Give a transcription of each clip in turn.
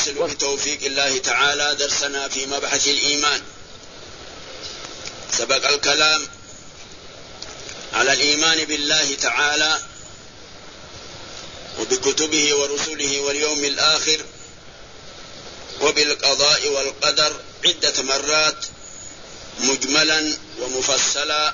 نواصل بتوفيق الله تعالى درسنا في مبحث الإيمان. سبق الكلام على الإيمان بالله تعالى وبكتبه ورسله واليوم الآخر وبالقضاء والقدر عدة مرات مجملا ومفصلا،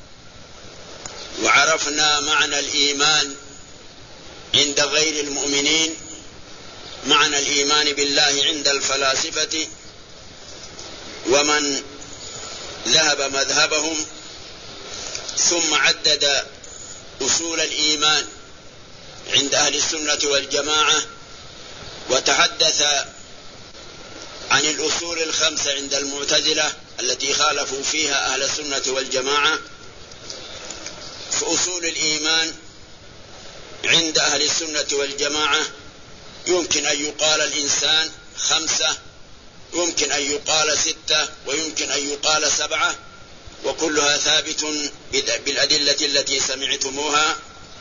وعرفنا معنى الإيمان عند غير المؤمنين، معنى الإيمان بالله عند الفلاسفة ومن ذهب مذهبهم، ثم عدد أصول الإيمان عند أهل السنة والجماعة، وتحدث عن الأصول الخمسة عند المعتزلة التي خالفوا فيها أهل السنة والجماعة. فأصول الإيمان عند أهل السنة والجماعة يمكن أن يقال الإنسان 5، يمكن أن يقال 6، ويمكن أن يقال 7، وكلها ثابت بالأدلة التي سمعتموها.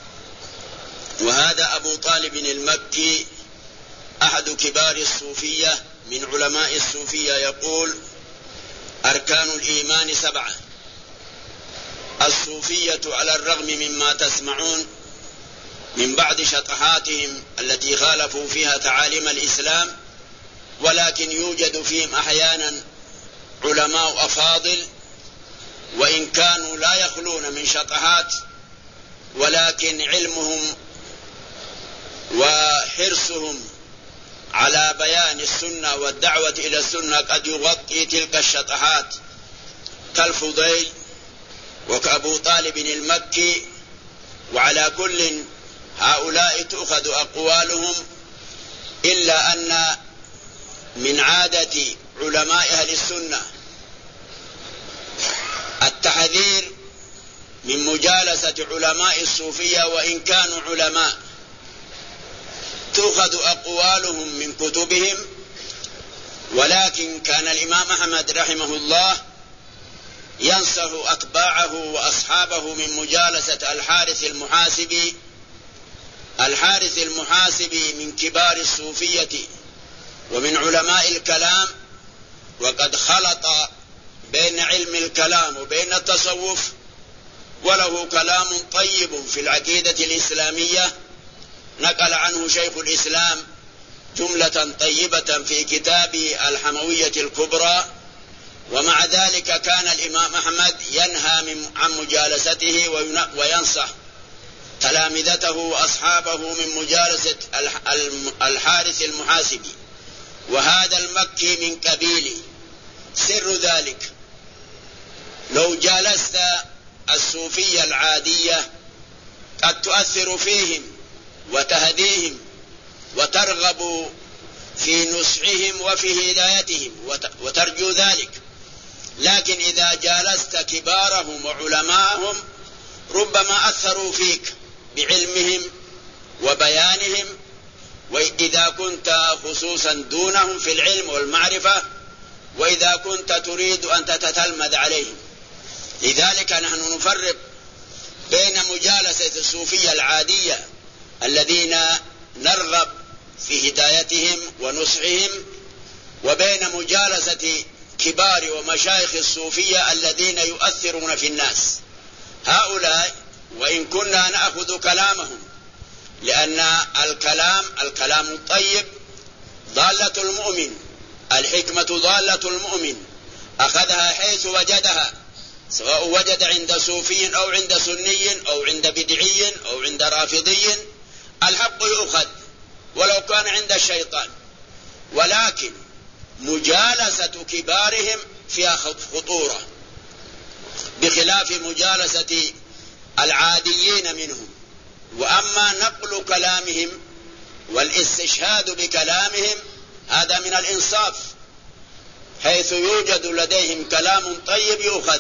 وهذا أبو طالب المكي أحد كبار الصوفية من علماء الصوفية يقول: أركان الإيمان 7. الصوفية على الرغم مما تسمعون من بعض شطحاتهم التي خالفوا فيها تعاليم الإسلام، ولكن يوجد فيهم أحيانا علماء أفاضل، وإن كانوا لا يخلون من شطحات، ولكن علمهم وحرصهم على بيان السنة والدعوة إلى السنة قد يغطي تلك الشطحات، كالفضيل وكأبو طالب المكي. وعلى كل هؤلاء تؤخذ أقوالهم، إلا أن من عادة علماء أهل السنة التحذير من مجالسة علماء الصوفية، وإن كانوا علماء تؤخذ أقوالهم من كتبهم. ولكن كان الإمام أحمد رحمه الله ينصح أتباعه وأصحابه من مجالسة الحارث المحاسبي من كبار الصوفية ومن علماء الكلام، وقد خلط بين علم الكلام وبين التصوف، وله كلام طيب في العقيدة الإسلامية نقل عنه شيخ الإسلام جملة طيبة في كتابه الحموية الكبرى. ومع ذلك كان الإمام أحمد ينهى عن مجالسته وينصح تلامذته وأصحابه من مجالسة الحارث المحاسبي. وهذا المكي من قبيله. سر ذلك: لو جالست الصوفية العادية قد تؤثر فيهم وتهديهم وترغب في نصحهم وفي هدايتهم وترجو ذلك، لكن إذا جالست كبارهم وعلماءهم ربما أثروا فيك بعلمهم وبيانهم، وإذا كنت خصوصا دونهم في العلم والمعرفة، وإذا كنت تريد أن تتتلمذ عليهم. لذلك نحن نفرق بين مجالسة الصوفية العادية الذين نرغب في هدايتهم ونصحهم، وبين مجالسة كبار ومشايخ الصوفية الذين يؤثرون في الناس. هؤلاء وإن كنا نأخذ كلامهم، لأن الكلام الطيب ضالة المؤمن، الحكمة ضالة المؤمن، أخذها حيث وجدها، سواء وجد عند صوفي أو عند سني أو عند بدعي أو عند رافضي، الحق يؤخذ ولو كان عند الشيطان. ولكن مجالسة كبارهم فيها خطورة، بخلاف مجالسة العاديين منهم. وأما نقل كلامهم والاستشهاد بكلامهم هذا من الإنصاف، حيث يوجد لديهم كلام طيب يؤخذ،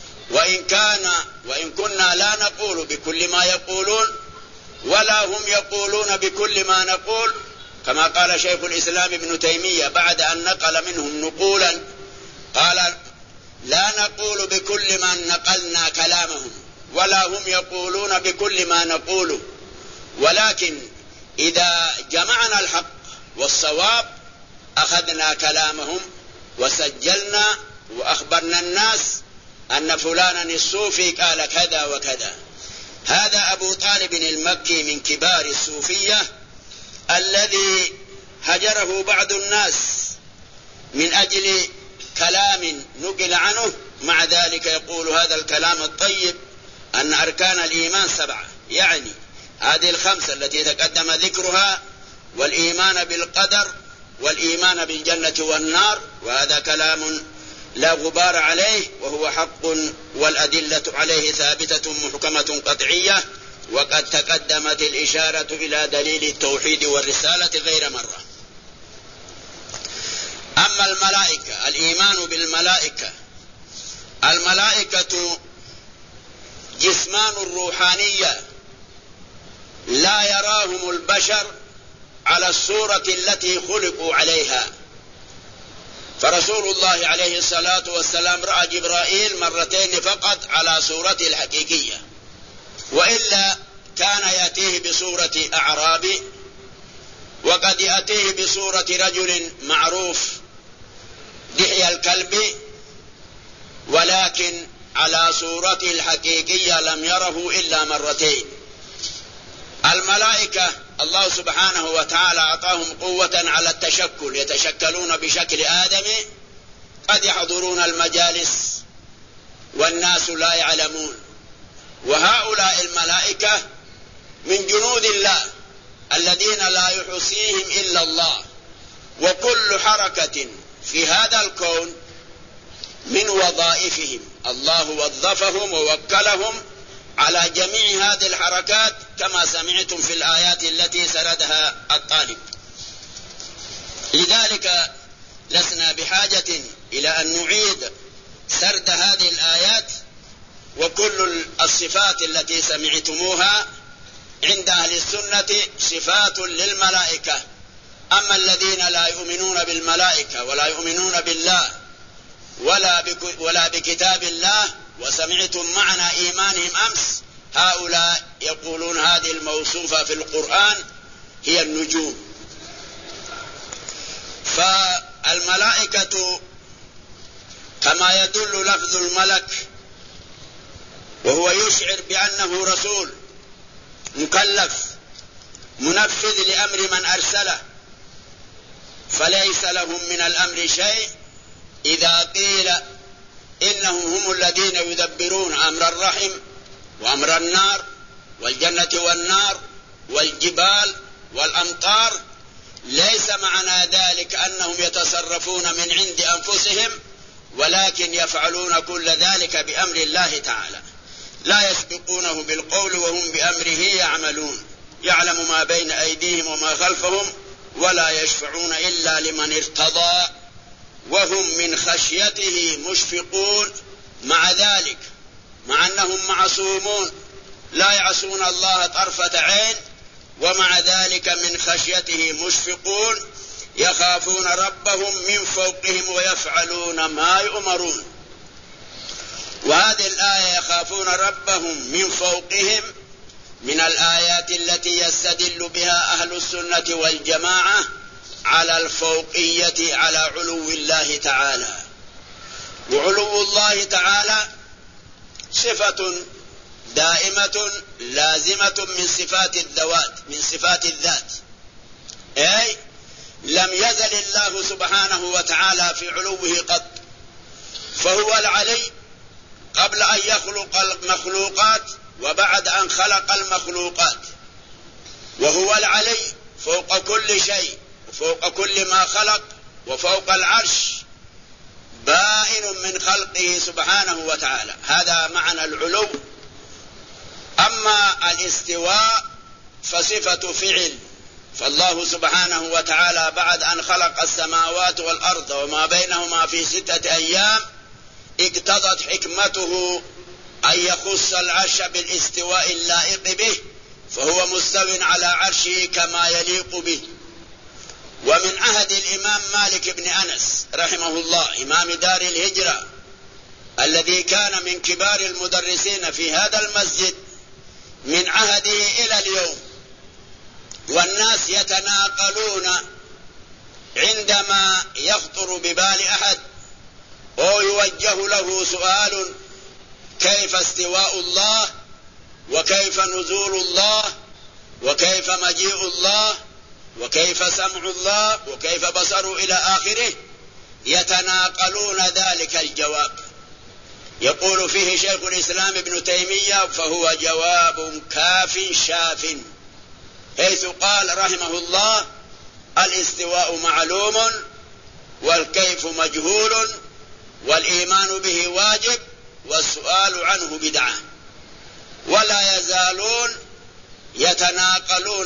وإن كنا لا نقول بكل ما يقولون، ولا هم يقولون بكل ما نقول، كما قال شيخ الإسلام ابن تيمية بعد أن نقل منهم نقولا، قال: لا نقول بكل من نقلنا كلامهم، ولا هم يقولون بكل ما نقوله، ولكن إذا جمعنا الحق والصواب أخذنا كلامهم وسجلنا وأخبرنا الناس أن فلانا الصوفي قال كذا وكذا. هذا أبو طالب المكي من كبار الصوفية الذي هجره بعض الناس من أجل كلام نقل عنه، مع ذلك يقول هذا الكلام الطيب أن أركان الإيمان 7، يعني هذه ال5 التي تقدم ذكرها، والإيمان بالقدر والإيمان بالجنة والنار، وهذا كلام لا غبار عليه وهو حق، والأدلة عليه ثابتة محكمة قطعية، وقد تقدمت الإشارة إلى دليل التوحيد والرسالة غير مرة. أما الملائكة، الإيمان بالملائكة، الملائكة جسمان روحانية لا يراهم البشر على الصورة التي خلقوا عليها، فرسول الله عليه الصلاة والسلام رأى جبرائيل مرتين فقط على صورته الحقيقية، وإلا كان يأتيه بصورة أعرابي، وقد يأتيه بصورة رجل معروف دحية الكلب، ولكن على صورته الحقيقية لم يره إلا مرتين. الملائكة الله سبحانه وتعالى أعطاهم قوة على التشكل، يتشكلون بشكل آدم، قد يحضرون المجالس والناس لا يعلمون. وهؤلاء الملائكة من جنود الله الذين لا يحصيهم إلا الله، وكل حركة في هذا الكون من وظائفهم، الله وظفهم ووكلهم على جميع هذه الحركات كما سمعتم في الآيات التي سردها الطالب. لذلك لسنا بحاجة إلى أن نعيد سرد هذه الآيات، وكل الصفات التي سمعتموها عند أهل السنة صفات للملائكة. أما الذين لا يؤمنون بالملائكة ولا يؤمنون بالله ولا بكتاب الله، وسمعتم معنى إيمانهم أمس، هؤلاء يقولون هذه الموصوفة في القرآن هي النجوم. فالملائكة كما يدل لفظ الملك وهو يشعر بأنه رسول مكلف منفذ لأمر من أرسله، فليس لهم من الأمر شيء إذا قيل إنهم هم الذين يدبرون أمر الرحم وأمر النار والجنة والنار والجبال والأمطار. ليس معنى ذلك أنهم يتصرفون من عند أنفسهم، ولكن يفعلون كل ذلك بأمر الله تعالى، لا يسبقونه بالقول وهم بأمره يعملون، يعلم ما بين أيديهم وما خلفهم، ولا يشفعون إلا لمن ارتضى، وهم من خشيته مشفقون. مع ذلك مع أنهم معصومون لا يعصون الله طرفة عين، ومع ذلك من خشيته مشفقون، يخافون ربهم من فوقهم ويفعلون ما يؤمرون. وهذه الآية يخافون ربهم من فوقهم من الآيات التي يستدل بها أهل السنة والجماعة على الفوقية، على علو الله تعالى. وعلو الله تعالى صفة دائمة لازمة من صفات الذوات، من صفات الذات، أي لم يزل الله سبحانه وتعالى في علوه قط، فهو العلي قبل أن يخلق المخلوقات وبعد أن خلق المخلوقات، وهو العلي فوق كل شيء وفوق كل ما خلق وفوق العرش، بائن من خلقه سبحانه وتعالى. هذا معنى العلو. أما الاستواء فصفة فعل، فالله سبحانه وتعالى بعد أن خلق السماوات والأرض وما بينهما في 6 أيام اقتضت حكمته أن يخص العرش بالاستواء اللائق به، فهو مستو على عرشه كما يليق به. ومن عهد الإمام مالك بن أنس رحمه الله إمام دار الهجرة الذي كان من كبار المدرسين في هذا المسجد، من عهده إلى اليوم والناس يتناقلون عندما يخطر ببال أحد أو يوجه له سؤال كيف استواء الله وكيف نزول الله وكيف مجيء الله وكيف سمع الله وكيف بصره إلى آخره، يتناقلون ذلك الجواب. يقول فيه شيخ الإسلام ابن تيمية: فهو جواب كاف شاف، حيث قال رحمه الله: الاستواء معلوم والكيف مجهول والإيمان به واجب والسؤال عنه بدعة. ولا يزالون يتناقلون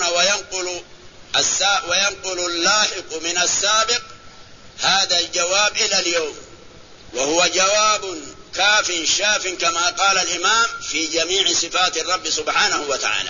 وينقل اللاحق من السابق هذا الجواب إلى اليوم، وهو جواب كاف شاف كما قال الإمام في جميع صفات الرب سبحانه وتعالى.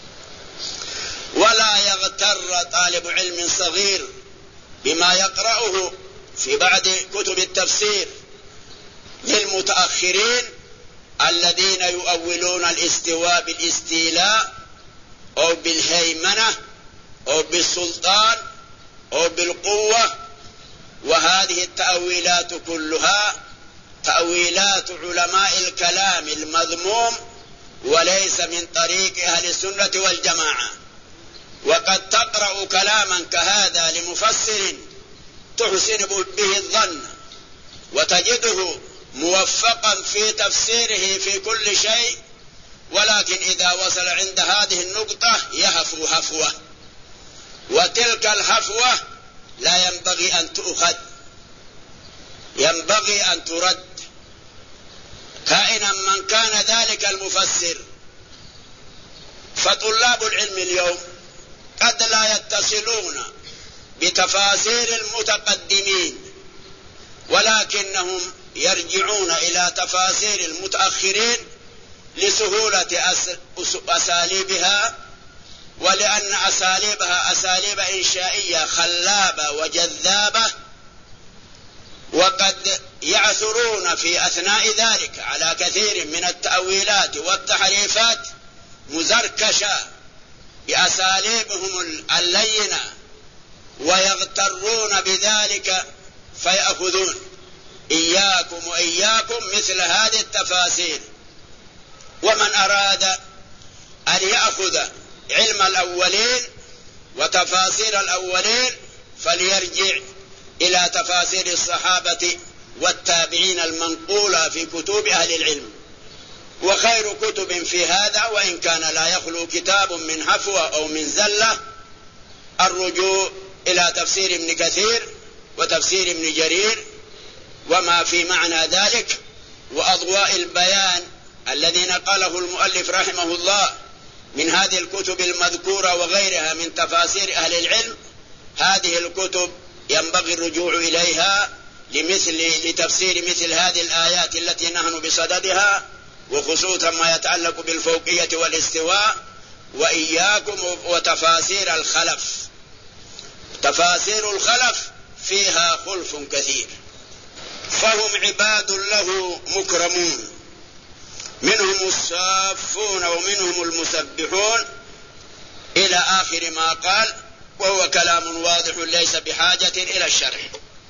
ولا يغتر طالب علم صغير بما يقرأه في بعض كتب التفسير للمتأخرين الذين يؤولون الاستواء بالاستيلاء أو بالهيمنة أو بالسلطان أو بالقوة، وهذه التأويلات كلها تأويلات علماء الكلام المذموم وليس من طريق أهل السنة والجماعة. وقد تقرأ كلاما كهذا لمفسر تحسن به الظن وتجده موفقا في تفسيره في كل شيء، ولكن إذا وصل عند هذه النقطة يهفو هفوة، وتلك الهفوة لا ينبغي أن تؤخذ، ينبغي أن ترد، كائنا من كان ذلك المفسر. فطلاب العلم اليوم قد لا يتصلون بتفاسير المتقدمين، ولكنهم يرجعون إلى تفاسير المتأخرين لسهولة أساليبها، ولأن أساليبها أساليب إنشائية خلابة وجذابة، وقد يعثرون في أثناء ذلك على كثير من التأويلات والتحريفات مزركشة بأساليبهم اللينة، ويغترون بذلك فيأخذون. إياكم وإياكم مثل هذه التفاسير. ومن أراد أن يأخذ علم الأولين وتفاسير الأولين فليرجع إلى تفاسير الصحابة والتابعين المنقولة في كتب أهل العلم. وخير كتب في هذا، وإن كان لا يخلو كتاب من هفوة أو من زلة، الرجوع إلى تفسير ابن كثير وتفسير ابن جرير وما في معنى ذلك، وأضواء البيان الذي نقله المؤلف رحمه الله من هذه الكتب المذكورة وغيرها من تفاسير أهل العلم. هذه الكتب ينبغي الرجوع إليها لتفسير مثل هذه الآيات التي نحن بصددها، وخصوصا ما يتعلق بالفوقية والاستواء. وإياكم وتفاسير الخلف، تفاسير الخلف فيها خلف كثير، فهم عباد له مكرمون، منهم الصافون ومنهم المسبحون إلى آخر ما قال، وهو كلام واضح ليس بحاجة إلى الشرح.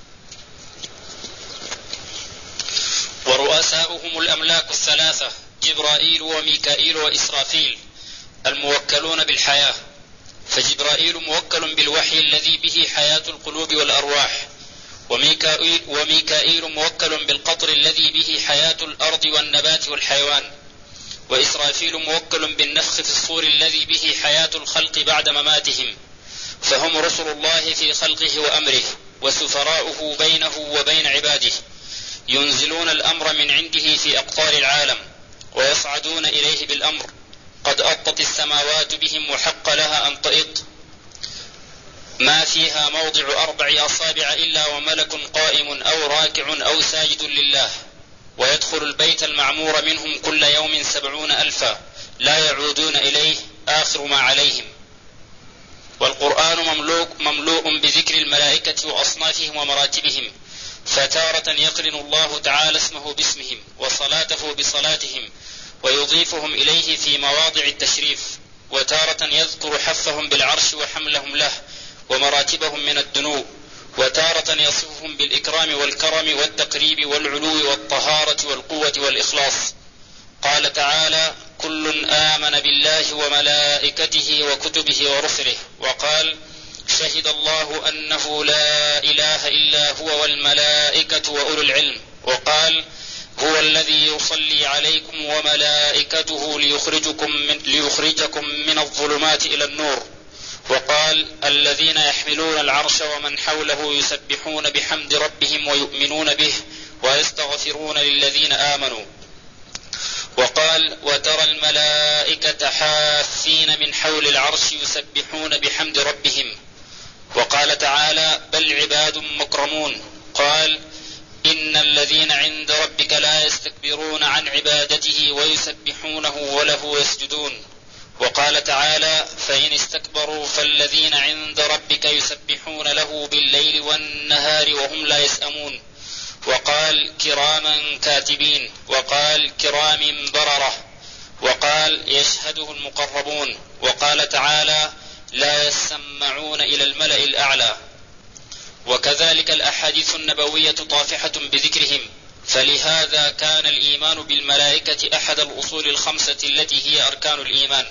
ورؤساؤهم الأملاك الثلاثة جبرائيل وميكائيل وإسرافيل الموكلون بالحياة، فجبرائيل موكل بالوحي الذي به حياة القلوب والأرواح، وميكائيل موكل بالقطر الذي به حياة الأرض والنبات والحيوان، وإسرافيل موكل بالنفخ في الصور الذي به حياة الخلق بعد مماتهم، فهم رسل الله في خلقه وأمره وسفراؤه بينه وبين عباده، ينزلون الأمر من عنده في أقطار العالم ويصعدون إليه بالأمر. قد أطت السماوات بهم وحق لها أن تئط، ما فيها موضع 4 أصابع إلا وملك قائم أو راكع أو ساجد لله، ويدخل البيت المعمور منهم كل يوم 70,000 لا يعودون إليه آخر ما عليهم. والقرآن مملوء بذكر الملائكة وأصنافهم ومراتبهم، فتارة يقرن الله تعالى اسمه باسمهم وصلاته بصلاتهم ويضيفهم إليه في مواضع التشريف، وتارة يذكر حفهم بالعرش وحملهم له ومراتبهم من الدنو، وتارة يصفهم بالإكرام والكرم والتقريب والعلو والطهارة والقوة والإخلاص. قال تعالى: كل آمن بالله وملائكته وكتبه ورسله. وقال: شهد الله أنه لا إله إلا هو والملائكة وأولو العلم. وقال: هو الذي يصلي عليكم وملائكته ليخرجكم من الظلمات إلى النور. وقال: الذين يحملون العرش ومن حوله يسبحون بحمد ربهم ويؤمنون به ويستغفرون للذين آمنوا. وقال: وترى الملائكة حافين من حول العرش يسبحون بحمد ربهم. وقال تعالى: بل عباد مكرمون. قال: إن الذين عند ربك لا يستكبرون عن عبادته ويسبحونه وله يسجدون. وقال تعالى: فإن استكبروا فالذين عند ربك يسبحون له بالليل والنهار وهم لا يسأمون. وقال: كراما كاتبين. وقال: كرام بررة. وقال: يشهده المقربون. وقال تعالى: لا يسمعون إلى الملأ الأعلى. وكذلك الأحاديث النبوية طافحة بذكرهم، فلهذا كان الإيمان بالملائكة أحد الأصول الخمسة التي هي أركان الإيمان.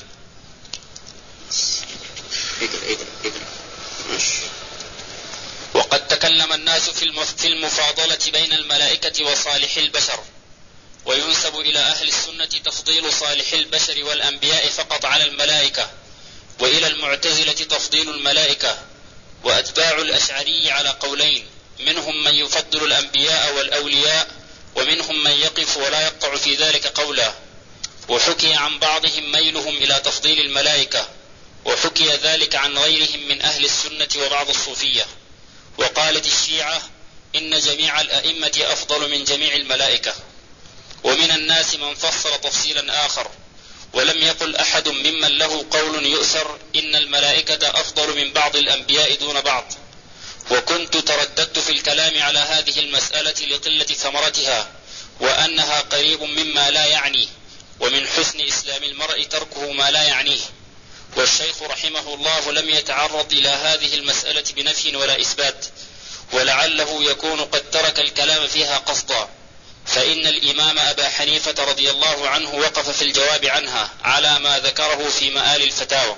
وقد تكلم الناس في المفاضلة بين الملائكة وصالح البشر، وينسب إلى أهل السنة تفضيل صالح البشر والأنبياء فقط على الملائكة، وإلى المعتزلة تفضيل الملائكة، وأتباع الأشعري على قولين، منهم من يفضل الأنبياء والأولياء، ومنهم من يقف ولا يقطع في ذلك قولا. وحكي عن بعضهم ميلهم إلى تفضيل الملائكة، وحكي ذلك عن غيرهم من أهل السنة وبعض الصوفية. وقالت الشيعة إن جميع الأئمة أفضل من جميع الملائكة. ومن الناس من فصل تفصيلا آخر، ولم يقل أحد ممن له قول يؤثر إن الملائكة أفضل من بعض الأنبياء دون بعض. وكنت ترددت في الكلام على هذه المسألة لقلة ثمرتها، وأنها قريب مما لا يعني، ومن حسن إسلام المرء تركه ما لا يعنيه. والشيخ رحمه الله لم يتعرض إلى هذه المسألة بنفي ولا إثبات، ولعله يكون قد ترك الكلام فيها قصدا، فإن الإمام أبا حنيفة رضي الله عنه وقف في الجواب عنها على ما ذكره في مآل الفتاوى،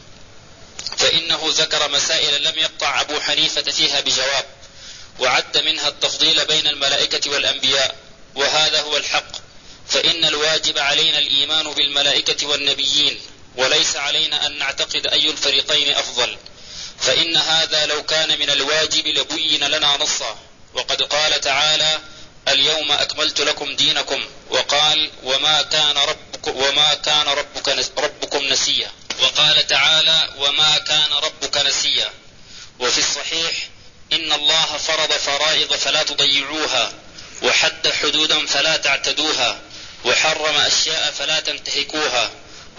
فإنه ذكر مسائل لم يقطع أبو حنيفة فيها بجواب، وعد منها التفضيل بين الملائكة والأنبياء، وهذا هو الحق. فإن الواجب علينا الإيمان بالملائكة والنبيين، وليس علينا أن نعتقد أي الفريقين أفضل، فإن هذا لو كان من الواجب لبين لنا نصا. وقد قال تعالى: اليوم أكملت لكم دينكم. وقال: وما كان ربكم نسيا. وقال تعالى: وما كان ربك نسيا. وفي الصحيح: إن الله فرض فرائض فلا تضيعوها، وحد حدودا فلا تعتدوها، وحرم أشياء فلا تنتهكوها،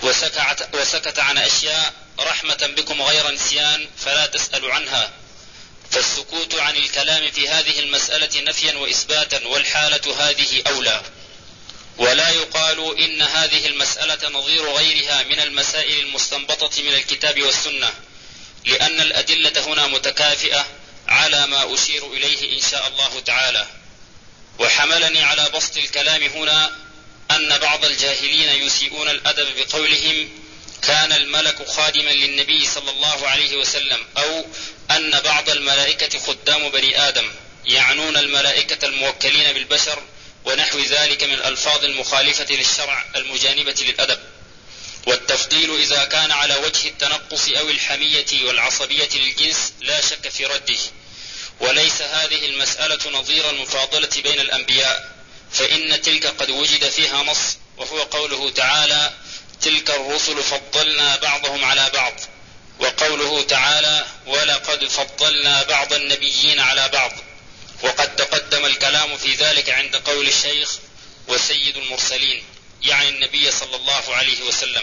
وسكت عن أشياء رحمة بكم غير نسيان فلا تسألوا عنها. فالسكوت عن الكلام في هذه المسألة نفيا وإثباتا، والحالة هذه أولى. ولا يقال إن هذه المسألة نظير غيرها من المسائل المستنبطة من الكتاب والسنة، لأن الأدلة هنا متكافئة على ما أشير إليه إن شاء الله تعالى. وحملني على بسط الكلام هنا أن بعض الجاهلين يسيئون الأدب بقولهم: كان الملك خادما للنبي صلى الله عليه وسلم، أو أن بعض الملائكة خدام بني آدم، يعنون الملائكة الموكلين بالبشر ونحو ذلك من الألفاظ المخالفة للشرع المجانبة للأدب. والتفضيل إذا كان على وجه التنقص أو الحمية والعصبية للجنس لا شك في رده. وليس هذه المسألة نظير المفاضلة بين الأنبياء، فإن تلك قد وجد فيها نص، وهو قوله تعالى: تلك الرسل فضلنا بعضهم على بعض. وقوله تعالى: ولقد فضلنا بعض النبيين على بعض. وقد تقدم الكلام في ذلك عند قول الشيخ: وسيد المرسلين، يعني النبي صلى الله عليه وسلم.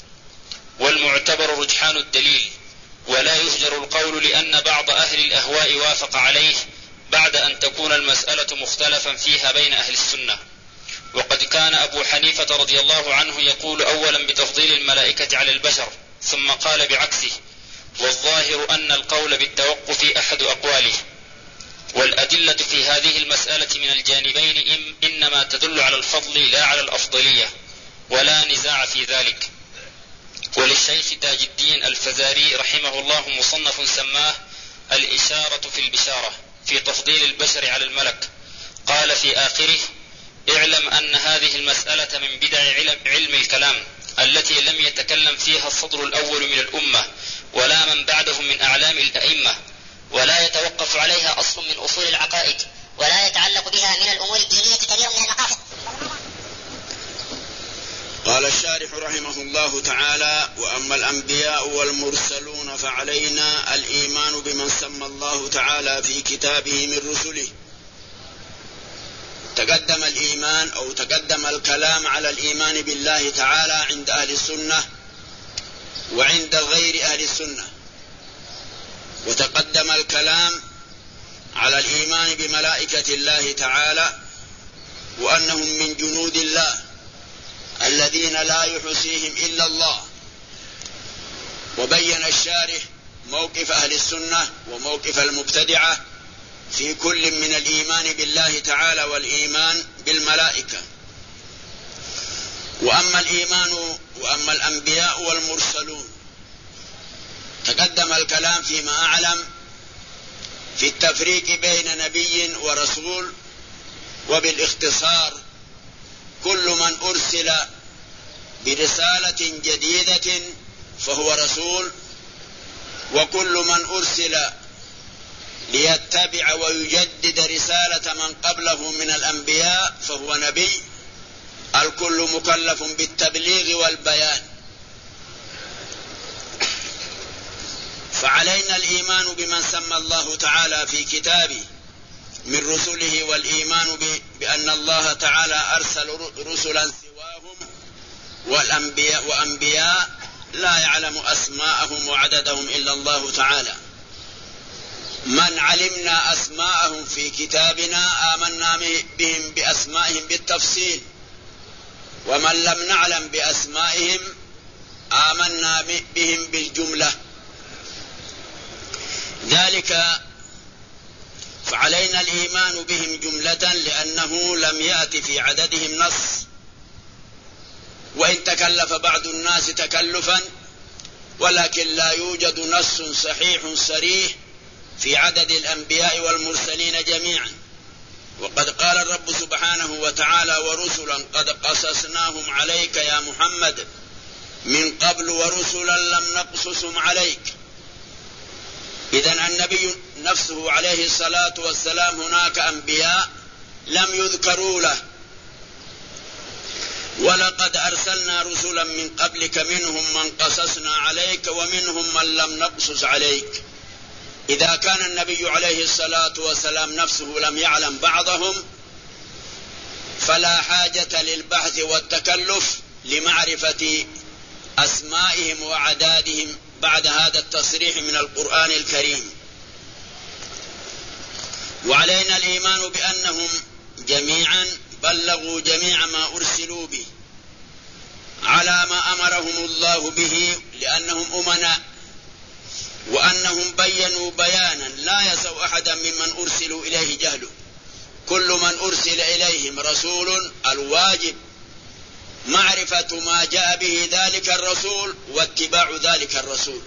والمعتبر رجحان الدليل، ولا يهجر القول لأن بعض أهل الأهواء وافق عليه بعد أن تكون المسألة مختلفا فيها بين أهل السنة. وقد كان أبو حنيفة رضي الله عنه يقول أولا بتفضيل الملائكة على البشر، ثم قال بعكسه. والظاهر أن القول بالتوقف أحد أقواله، والأدلة في هذه المسألة من الجانبين إنما تدل على الفضل لا على الأفضلية، ولا نزاع في ذلك. وللشيخ تاج الدين الفزاري رحمه الله مصنف سماه الإشارة في البشارة في تفضيل البشر على الملك، قال في آخره: اعلم أن هذه المسألة من بدع علم الكلام التي لم يتكلم فيها الصدر الأول من الأمة ولا من بعدهم من أعلام الأئمة، ولا يتوقف عليها أصل من أصول العقائد، ولا يتعلق بها من الأمور الدينية كثير من المقاصد. قال الشارح رحمه الله تعالى: وأما الأنبياء والمرسلون فعلينا الإيمان بمن سمى الله تعالى في كتابه من رسله. تقدم الإيمان أو تقدم الكلام على الإيمان بالله تعالى عند أهل السنة وعند غير أهل السنة، وتقدم الكلام على الإيمان بملائكة الله تعالى وأنهم من جنود الله الذين لا يحصيهم إلا الله. وبين الشارح موقف أهل السنة وموقف المبتدعة في كل من الإيمان بالله تعالى والإيمان بالملائكة. وأما الأنبياء والمرسلون تقدم الكلام فيما أعلم في التفريق بين نبي ورسول، وبالاختصار كل من أرسل برسالة جديدة فهو رسول، وكل من أرسل ليتبع ويجدد رسالة من قبله من الأنبياء فهو نبي. الكل مكلف بالتبليغ والبيان. فعلينا الإيمان بمن سمى الله تعالى في كتابه من رسله، والإيمان بأن الله تعالى أرسل رسلا سواهم وأنبياء لا يعلم أسماءهم وعددهم إلا الله تعالى. من علمنا أسماءهم في كتابنا آمنا بهم بأسمائهم بالتفصيل، ومن لم نعلم بأسمائهم آمنا بهم بالجملة. ذلك فعلينا الإيمان بهم جملة لأنه لم يأت في عددهم نص، وإن تكلف بعض الناس تكلفا ولكن لا يوجد نص صحيح صريح في عدد الأنبياء والمرسلين جميعا. وقد قال الرب سبحانه وتعالى: ورسلا قد قصصناهم عليك يا محمد من قبل ورسلا لم نقصصهم عليك. إذن النبي نفسه عليه الصلاة والسلام هناك أنبياء لم يذكروا له، ولقد أرسلنا رسلا من قبلك منهم من قصصنا عليك ومنهم من لم نقصص عليك. إذا كان النبي عليه الصلاة والسلام نفسه لم يعلم بعضهم فلا حاجة للبحث والتكلف لمعرفة أسمائهم وعدادهم بعد هذا التصريح من القرآن الكريم. وعلينا الإيمان بأنهم جميعا بلغوا جميع ما أرسلوا به على ما أمرهم الله به لأنهم أمناء، وأنهم بينوا بيانا لا يسوء أحدا ممن أرسلوا إليه جهله. كل من أرسل إليهم رسول الواجب معرفة ما جاء به ذلك الرسول واتباع ذلك الرسول،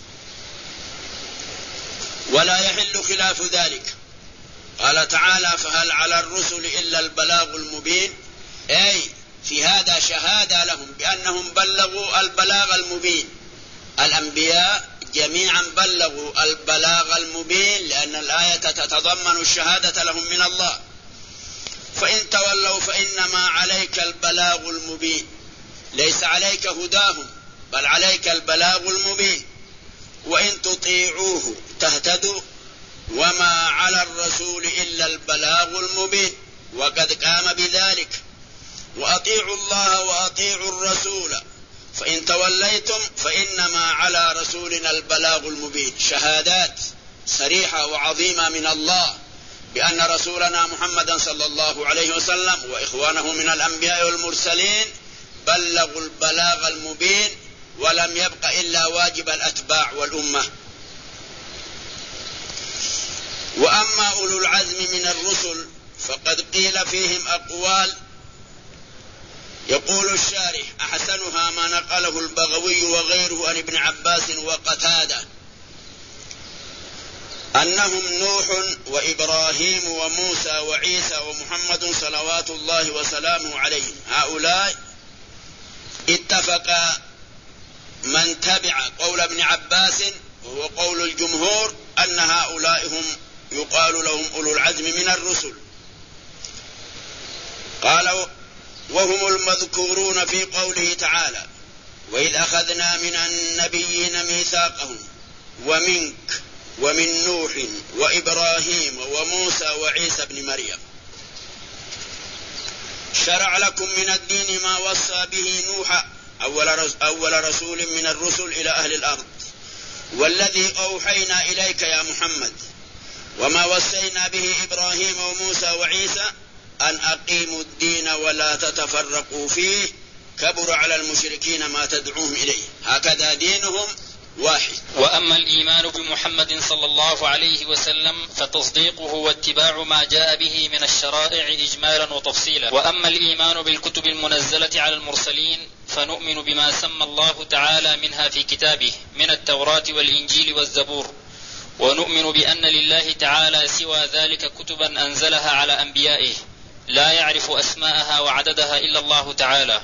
ولا يحل خلاف ذلك. قال تعالى: فهل على الرسل إلا البلاغ المبين، أي في هذا شهادة لهم بأنهم بلغوا البلاغ المبين. الأنبياء جميعا بلغوا البلاغ المبين لأن الآية تتضمن الشهادة لهم من الله. فإن تولوا فإنما عليك البلاغ المبين، ليس عليك هداهم بل عليك البلاغ المبين. وإن تطيعوه تهتدوا وما على الرسول إلا البلاغ المبين، وقد قام بذلك. وأطيعوا الله وأطيعوا الرسول فإن توليتم فإنما على رسولنا البلاغ المبين. شهادات صريحة وعظيمة من الله بأن رسولنا محمدا صلى الله عليه وسلم وإخوانه من الأنبياء والمرسلين بلغوا البلاغ المبين، ولم يبق إلا واجب الأتباع والأمة. وأما أولو العزم من الرسل فقد قيل فيهم أقوال، يقول الشارح: أحسنها ما نقله البغوي وغيره عن ابن عباس وقتادة أنهم نوح وإبراهيم وموسى وعيسى ومحمد صلوات الله وسلامه عليهم. هؤلاء اتفق من تبع قول ابن عباس وهو قول الجمهور أن هؤلاء هم يقال لهم أولو العزم من الرسل. قال: وهم المذكورون في قوله تعالى: وإذ أخذنا من النبيين ميثاقهم ومنك ومن نوح وإبراهيم وموسى وعيسى بن مريم. شرع لكم من الدين ما وصى به نوح أول رسول من الرسل إلى أهل الأرض، والذي أوحينا إليك يا محمد، وما وصينا به إبراهيم وموسى وعيسى أن أقيموا الدين ولا تتفرقوا فيه، كبر على المشركين ما تدعوهم إليه. هكذا دينهم واحد. وأما الإيمان بمحمد صلى الله عليه وسلم فتصديقه واتباع ما جاء به من الشرائع إجمالا وتفصيلا. وأما الإيمان بالكتب المنزلة على المرسلين فنؤمن بما سمى الله تعالى منها في كتابه من التوراة والإنجيل والزبور، ونؤمن بأن لله تعالى سوى ذلك كتبا أنزلها على أنبيائه لا يعرف أسماءها وعددها إلا الله تعالى.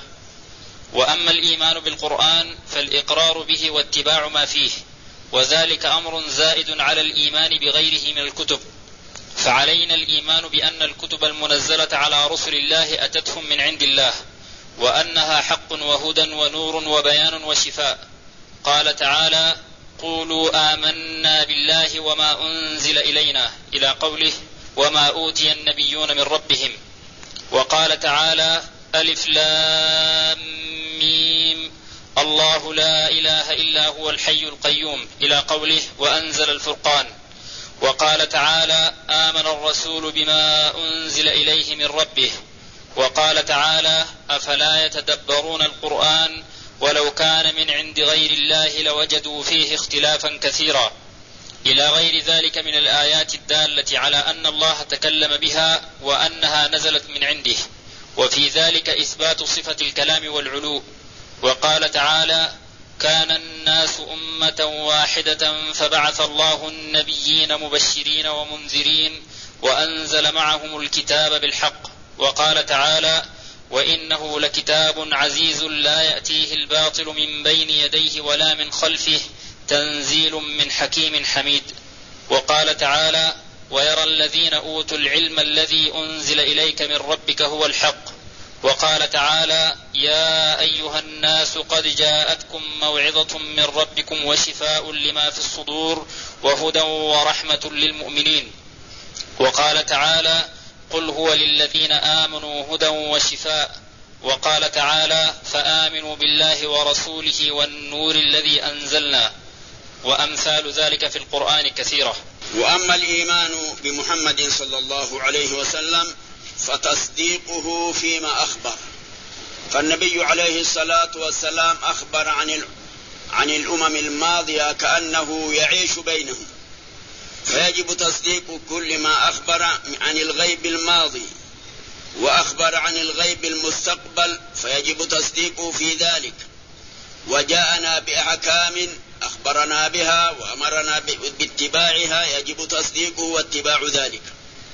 وأما الإيمان بالقرآن فالإقرار به واتباع ما فيه، وذلك أمر زائد على الإيمان بغيره من الكتب. فعلينا الإيمان بأن الكتب المنزلة على رسل الله أتتهم من عند الله، وأنها حق وهدى ونور وبيان وشفاء. قال تعالى: قولوا آمنا بالله وما أنزل إلينا، إلى قوله: وما أوتي النبيون من ربهم. وقال تعالى: ألف لام ميم، الله لا إله إلا هو الحي القيوم، إلى قوله: وأنزل الفرقان. وقال تعالى: آمن الرسول بما أنزل إليه من ربه. وقال تعالى: أفلا يتدبرون القرآن ولو كان من عند غير الله لوجدوا فيه اختلافا كثيرا، إلى غير ذلك من الآيات الدالة على أن الله تكلم بها وأنها نزلت من عنده، وفي ذلك إثبات صفة الكلام والعلو. وقال تعالى: كان الناس أمة واحدة فبعث الله النبيين مبشرين ومنذرين وأنزل معهم الكتاب بالحق. وقال تعالى: وإنه لكتاب عزيز لا يأتيه الباطل من بين يديه ولا من خلفه تنزيل من حكيم حميد. وقال تعالى: ويرى الذين أوتوا العلم الذي أنزل إليك من ربك هو الحق. وقال تعالى: يا أيها الناس قد جاءتكم موعظة من ربكم وشفاء لما في الصدور وهدى ورحمة للمؤمنين. وقال تعالى: قل هو للذين آمنوا هدى وشفاء. وقال تعالى: فآمنوا بالله ورسوله والنور الذي أنزلنا. وأمثال ذلك في القرآن كثيرة. وأما الإيمان بمحمد صلى الله عليه وسلم فتصديقه فيما أخبر، فالنبي عليه الصلاة والسلام أخبر عن الأمم الماضية كأنه يعيش بينهم، فيجب تصديق كل ما أخبر عن الغيب الماضي، وأخبر عن الغيب المستقبل فيجب تصديقه في ذلك. وجاءنا بأحكام أخبرنا بها وأمرنا باتباعها، يجب تصديقه واتباع ذلك.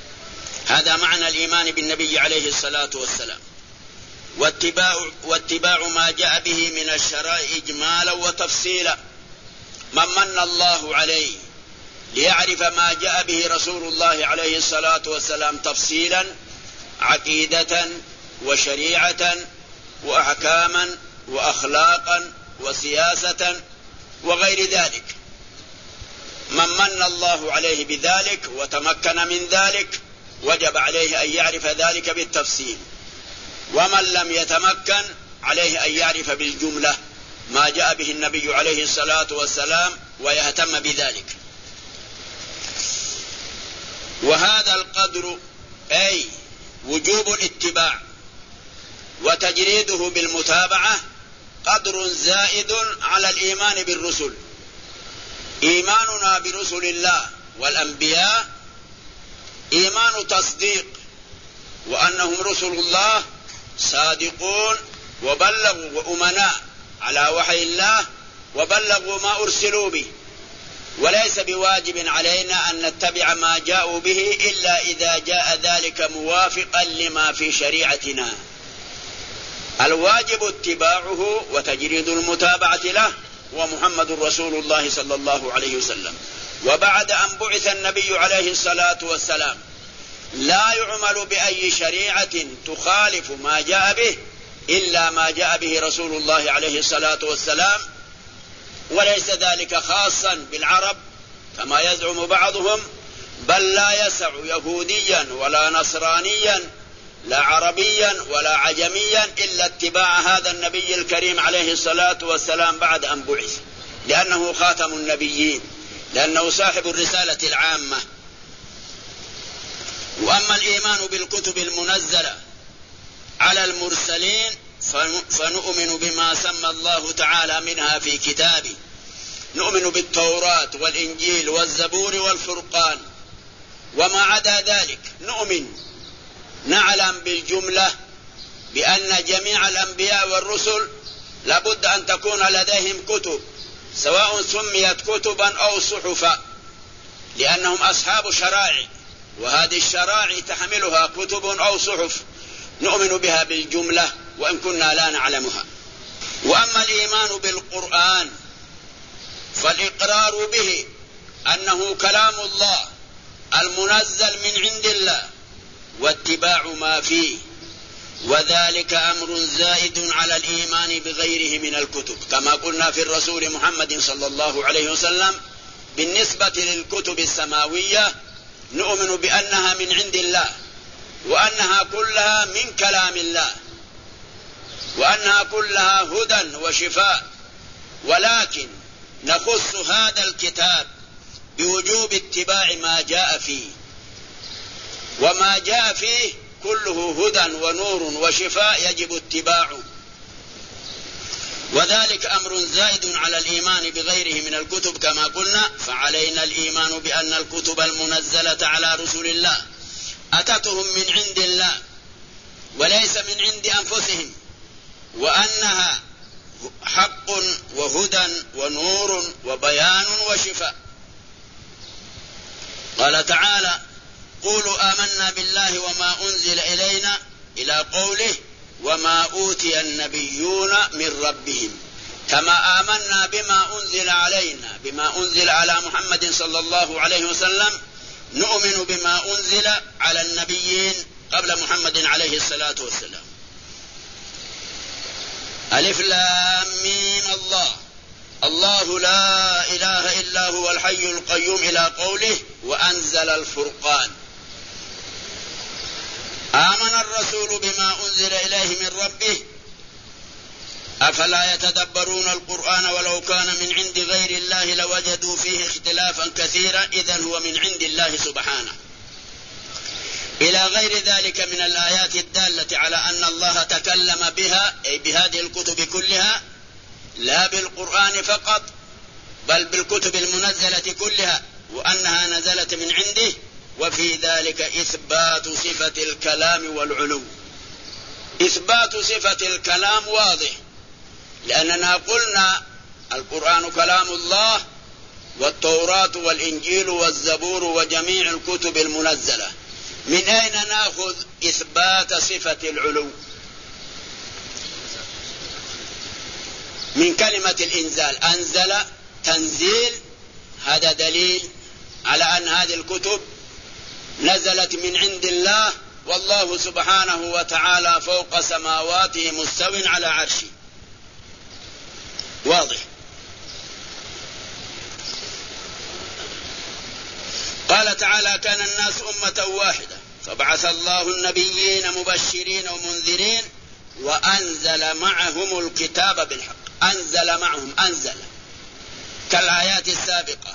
هذا معنى الإيمان بالنبي عليه الصلاة والسلام. واتباع ما جاء به من الشرائع إجمالا وتفصيلا. من الله عليه ليعرف ما جاء به رسول الله عليه الصلاة والسلام تفصيلا، عقيدة وشريعة وأحكاما وأخلاقا وسياسة وغير ذلك. من الله عليه بذلك وتمكن من ذلك وجب عليه أن يعرف ذلك بالتفصيل، ومن لم يتمكن عليه أن يعرف بالجملة ما جاء به النبي عليه الصلاة والسلام ويهتم بذلك. وهذا القدر أي وجوب الاتباع وتجريده بالمتابعة قدر زائد على الإيمان بالرسل. إيماننا برسل الله والأنبياء إيمان تصديق وأنهم رسل الله صادقون وبلغوا وأمناء على وحي الله وبلغوا ما أرسلوا به، وليس بواجب علينا أن نتبع ما جاءوا به إلا إذا جاء ذلك موافقا لما في شريعتنا. الواجب اتباعه وتجريد المتابعة له، ومحمد رسول الله صلى الله عليه وسلم. وبعد أن بعث النبي عليه الصلاة والسلام لا يعمل بأي شريعة تخالف ما جاء به إلا ما جاء به رسول الله عليه الصلاة والسلام، وليس ذلك خاصا بالعرب كما يزعم بعضهم، بل لا يسع يهوديا ولا نصرانيا لا عربيا ولا عجميا إلا اتباع هذا النبي الكريم عليه الصلاة والسلام بعد أن بعث، لأنه خاتم النبيين، لأنه صاحب الرسالة العامة. وأما الإيمان بالكتب المنزلة على المرسلين فنؤمن بما سمى الله تعالى منها في كتابه، نؤمن بالتوراة والإنجيل والزبور والفرقان. وما عدا ذلك نعلم بالجملة بأن جميع الأنبياء والرسل لابد أن تكون لديهم كتب، سواء سميت كتبا أو صحفا، لأنهم أصحاب شرائع، وهذه الشرائع تحملها كتب أو صحف نؤمن بها بالجملة وإن كنا لا نعلمها. وأما الإيمان بالقرآن فالإقرار به أنه كلام الله المنزل من عند الله واتباع ما فيه، وذلك أمر زائد على الإيمان بغيره من الكتب، كما قلنا في الرسول محمد صلى الله عليه وسلم بالنسبة للكتب السماوية نؤمن بأنها من عند الله، وأنها كلها من كلام الله، وأنها كلها هدى وشفاء، ولكن نخص هذا الكتاب بوجوب اتباع ما جاء فيه، وما جاء فيه كله هدى ونور وشفاء يجب اتباعه، وذلك أمر زائد على الإيمان بغيره من الكتب كما قلنا. فعلينا الإيمان بأن الكتب المنزلة على رسل الله أتتهم من عند الله وليس من عند أنفسهم، وأنها حق وهدى ونور وبيان وشفاء. قال تعالى: قولوا آمنا بالله وما أنزل إلينا إلى قوله وما أوتي النبيون من ربهم، كما آمنا بما أنزل علينا، بما أنزل على محمد صلى الله عليه وسلم نؤمن بما أنزل على النبيين قبل محمد عليه الصلاة والسلام. ألف لام ميم الله لا إله إلا هو الحي القيوم إلى قوله وأنزل الفرقان. آمن الرسول بما أنزل إليه من ربه أفلا يتدبرون القرآن ولو كان من عند غير الله لوجدوا فيه اختلافا كثيرا إذن هو من عند الله سبحانه، إلى غير ذلك من الآيات الدالة على أن الله تكلم بها أي بهذه الكتب كلها، لا بالقرآن فقط بل بالكتب المنزلة كلها، وأنها نزلت من عنده. وفي ذلك إثبات صفة الكلام والعلو. إثبات صفة الكلام واضح، لأننا قلنا القرآن كلام الله، والتوراة والإنجيل والزبور وجميع الكتب المنزلة. من أين نأخذ إثبات صفة العلو؟ من كلمة الإنزال، أنزل تنزيل، هذا دليل على أن هذه الكتب نزلت من عند الله، والله سبحانه وتعالى فوق سماواته مستو على عرشه. واضح. قال تعالى: كان الناس أمة واحدة فبعث الله النبيين مبشرين ومنذرين وأنزل معهم الكتاب بالحق. أنزل معهم، أنزل كالآيات السابقة.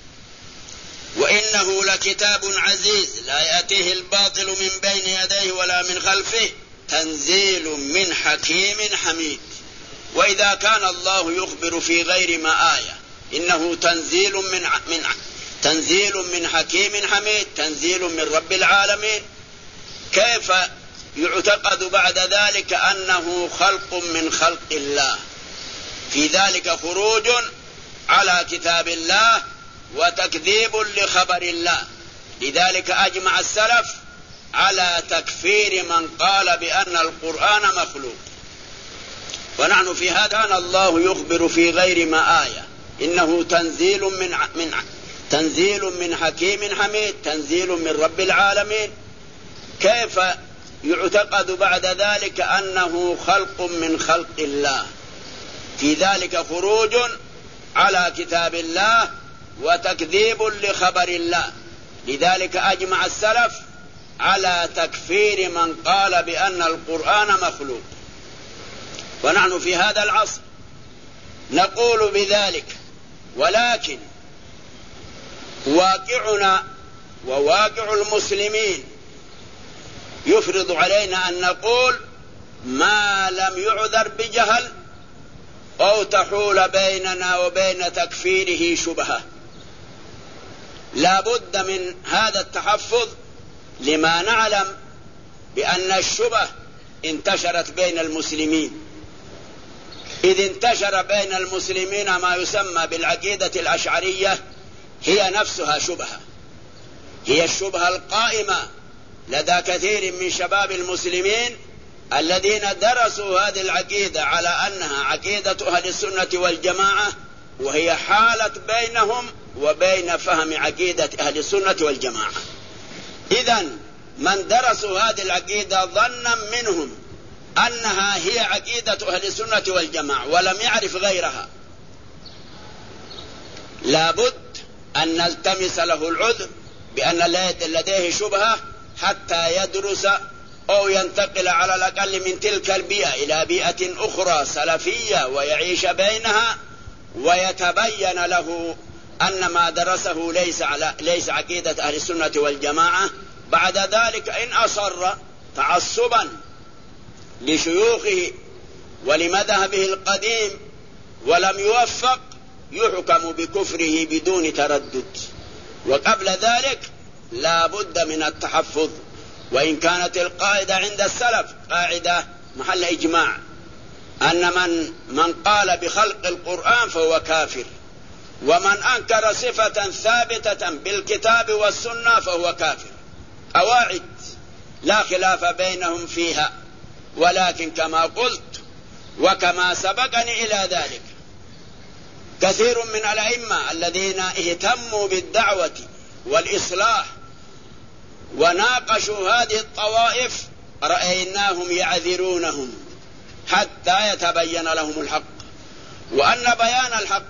وإنه لكتاب عزيز لا يأتيه الباطل من بين يديه ولا من خلفه تنزيل من حكيم حميد. وإذا كان الله يخبر في غير ما آية إنه تنزيل تنزيل من حكيم حميد، تنزيل من رب العالمين. كيف يعتقد بعد ذلك أنه خلق من خلق الله؟ في ذلك خروج على كتاب الله وتكذيب لخبر الله. لذلك أجمع السلف على تكفير من قال بأن القرآن مخلوق. ونحن في هذا كان الله يخبر في غير ما آية إنه تنزيل من حكيم حميد، تنزيل من رب العالمين. كيف يعتقد بعد ذلك أنه خلق من خلق الله؟ في ذلك خروج على كتاب الله وتكذيب لخبر الله. لذلك أجمع السلف على تكفير من قال بأن القرآن مخلوق. ونحن في هذا العصر نقول بذلك، ولكن واقعنا وواقع المسلمين يفرض علينا أن نقول ما لم يعذر بجهل أو تحول بيننا وبين تكفيره شبهة. لا بد من هذا التحفظ لما نعلم بأن الشبه انتشرت بين المسلمين. إذ انتشر بين المسلمين ما يسمى بالعقيدة الأشعرية، هي نفسها شبهة، هي الشبهة القائمة لدى كثير من شباب المسلمين الذين درسوا هذه العقيدة على أنها عقيدة أهل السنة والجماعة، وهي حالت بينهم وبين فهم عقيدة أهل السنة والجماعة. إذن من درسوا هذه العقيدة ظنا منهم أنها هي عقيدة أهل السنة والجماعة ولم يعرف غيرها، لابد أن نلتمس له العذر بأن لديه شبهة حتى يدرس أو ينتقل على الأقل من تلك البيئة إلى بيئة أخرى سلفية ويعيش بينها، ويتبين له أن ما درسه ليس عقيدة أهل السنة والجماعة. بعد ذلك إن أصر تعصبا لشيوخه ولمذهبه القديم ولم يوفق يحكم بكفره بدون تردد. وقبل ذلك لا بد من التحفظ. وإن كانت القاعدة عند السلف قاعدة محل إجماع أن من قال بخلق القرآن فهو كافر، ومن أنكر صفة ثابتة بالكتاب والسنة فهو كافر. قواعد لا خلاف بينهم فيها، ولكن كما قلت وكما سبقني إلى ذلك كثير من الأئمة الذين اهتموا بالدعوة والإصلاح وناقشوا هذه الطوائف رأيناهم يعذرونهم حتى يتبين لهم الحق، وأن بيان الحق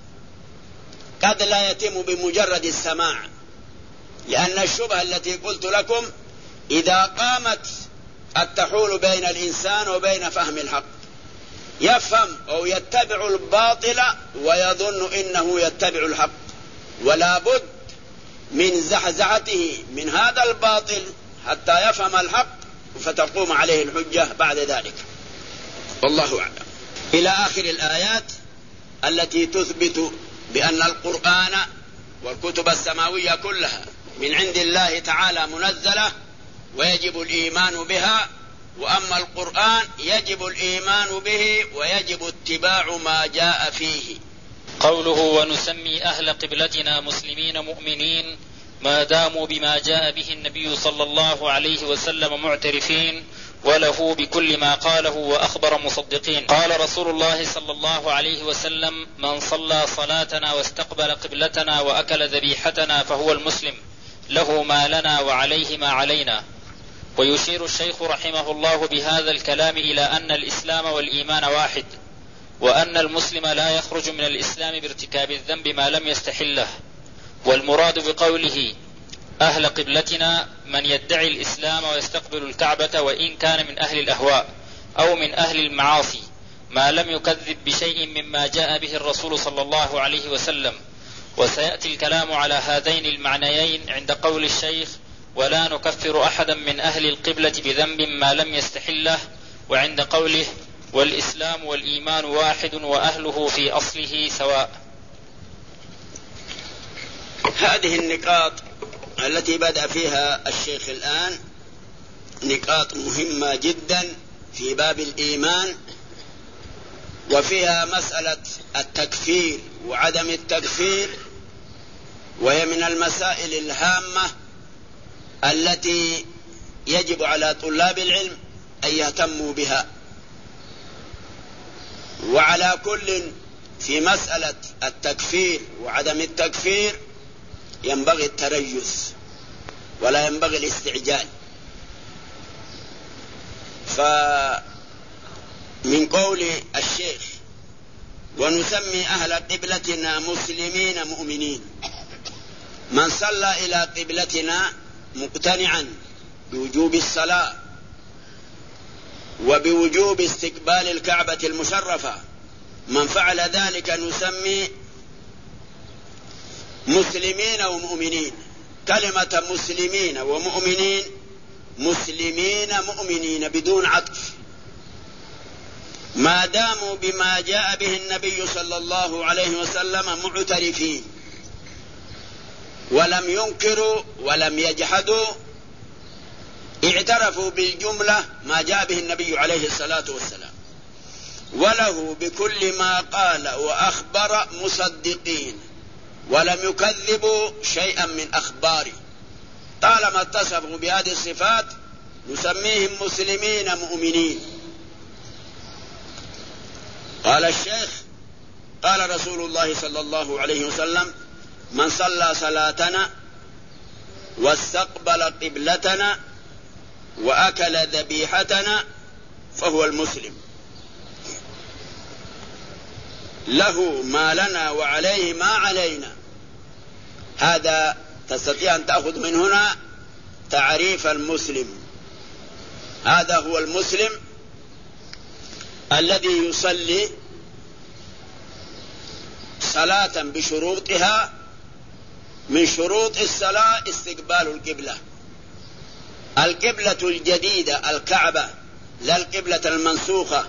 قد لا يتم بمجرد السماع، لأن الشبهة التي قلت لكم إذا قامت قد تحول بين الإنسان وبين فهم الحق، يفهم أو يتبع الباطل ويظن إنه يتبع الحق، ولا بد من زحزحته من هذا الباطل حتى يفهم الحق فتقوم عليه الحجة بعد ذلك. والله أعلم. إلى آخر الآيات التي تثبت بأن القرآن والكتب السماوية كلها من عند الله تعالى منزلة ويجب الإيمان بها، وأما القرآن يجب الإيمان به ويجب اتباع ما جاء فيه. قوله ونسمي أهل قبلتنا مسلمين مؤمنين ما داموا بما جاء به النبي صلى الله عليه وسلم معترفين وله بكل ما قاله وأخبر مصدقين. قال رسول الله صلى الله عليه وسلم من صلى صلاتنا واستقبل قبلتنا وأكل ذبيحتنا فهو المسلم، له ما لنا وعليه ما علينا. ويشير الشيخ رحمه الله بهذا الكلام إلى أن الإسلام والإيمان واحد، وأن المسلم لا يخرج من الإسلام بارتكاب الذنب ما لم يستحله. والمراد بقوله أهل قبلتنا من يدعي الإسلام ويستقبل الكعبة وإن كان من أهل الأهواء أو من أهل المعاصي ما لم يكذب بشيء مما جاء به الرسول صلى الله عليه وسلم. وسيأتي الكلام على هذين المعنيين عند قول الشيخ ولا نكفر أحدا من أهل القبلة بذنب ما لم يستحله، وعند قوله والإسلام والإيمان واحد وأهله في أصله سواء. هذه النقاط التي بدأ فيها الشيخ الآن نقاط مهمة جدا في باب الإيمان، وفيها مسألة التكفير وعدم التكفير، وهي من المسائل الهامة التي يجب على طلاب العلم أن يهتموا بها. وعلى كل في مسألة التكفير وعدم التكفير ينبغي التريث ولا ينبغي الاستعجال. فمن قول الشيخ: ونسمي أهل قبلتنا مسلمين مؤمنين، من صلى إلى قبلتنا مقتنعا بوجوب الصلاة وبوجوب استقبال الكعبة المشرفة، من فعل ذلك نسمي مسلمين ومؤمنين. كلمة مسلمين ومؤمنين، مسلمين مؤمنين بدون عطف، ما داموا بما جاء به النبي صلى الله عليه وسلم معترفين، ولم ينكروا ولم يجحدوا، اعترفوا بالجملة ما جاء به النبي عليه الصلاة والسلام، وله بكل ما قال وأخبر مصدقين، ولم يكذبوا شيئا من أخباره. طالما اتصفوا بهذه الصفات نسميهم مسلمين مؤمنين. قال الشيخ: قال رسول الله صلى الله عليه وسلم: من صلى صلاتنا واستقبل قبلتنا وأكل ذبيحتنا فهو المسلم، له ما لنا وعليه ما علينا. هذا تستطيع أن تأخذ من هنا تعريف المسلم. هذا هو المسلم الذي يصلي صلاة بشروطها. من شروط الصلاة استقبال القبلة، القبلة الجديدة الكعبة، لا القبلة المنسوخة.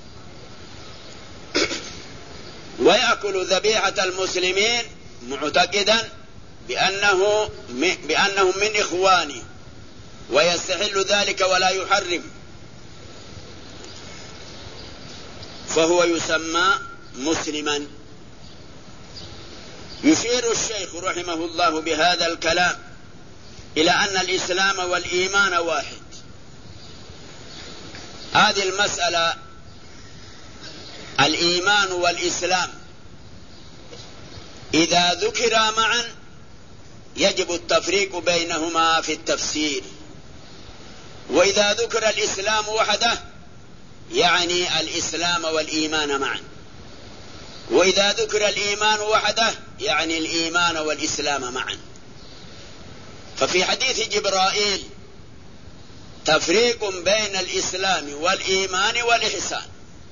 ويأكل ذبيحة المسلمين معتقدا بأنهم من إخوانه، ويستحل ذلك ولا يحرم، فهو يسمى مسلما. يشير الشيخ رحمه الله بهذا الكلام إلى أن الإسلام والإيمان واحد. هذه المسألة الإيمان والإسلام إذا ذكرا معا يجب التفريق بينهما في التفسير، وإذا ذكر الإسلام وحده يعني الإسلام والإيمان معا، وإذا ذكر الإيمان وحده يعني الإيمان والإسلام معا. ففي حديث جبرائيل تفريق بين الإسلام والإيمان والإحسان،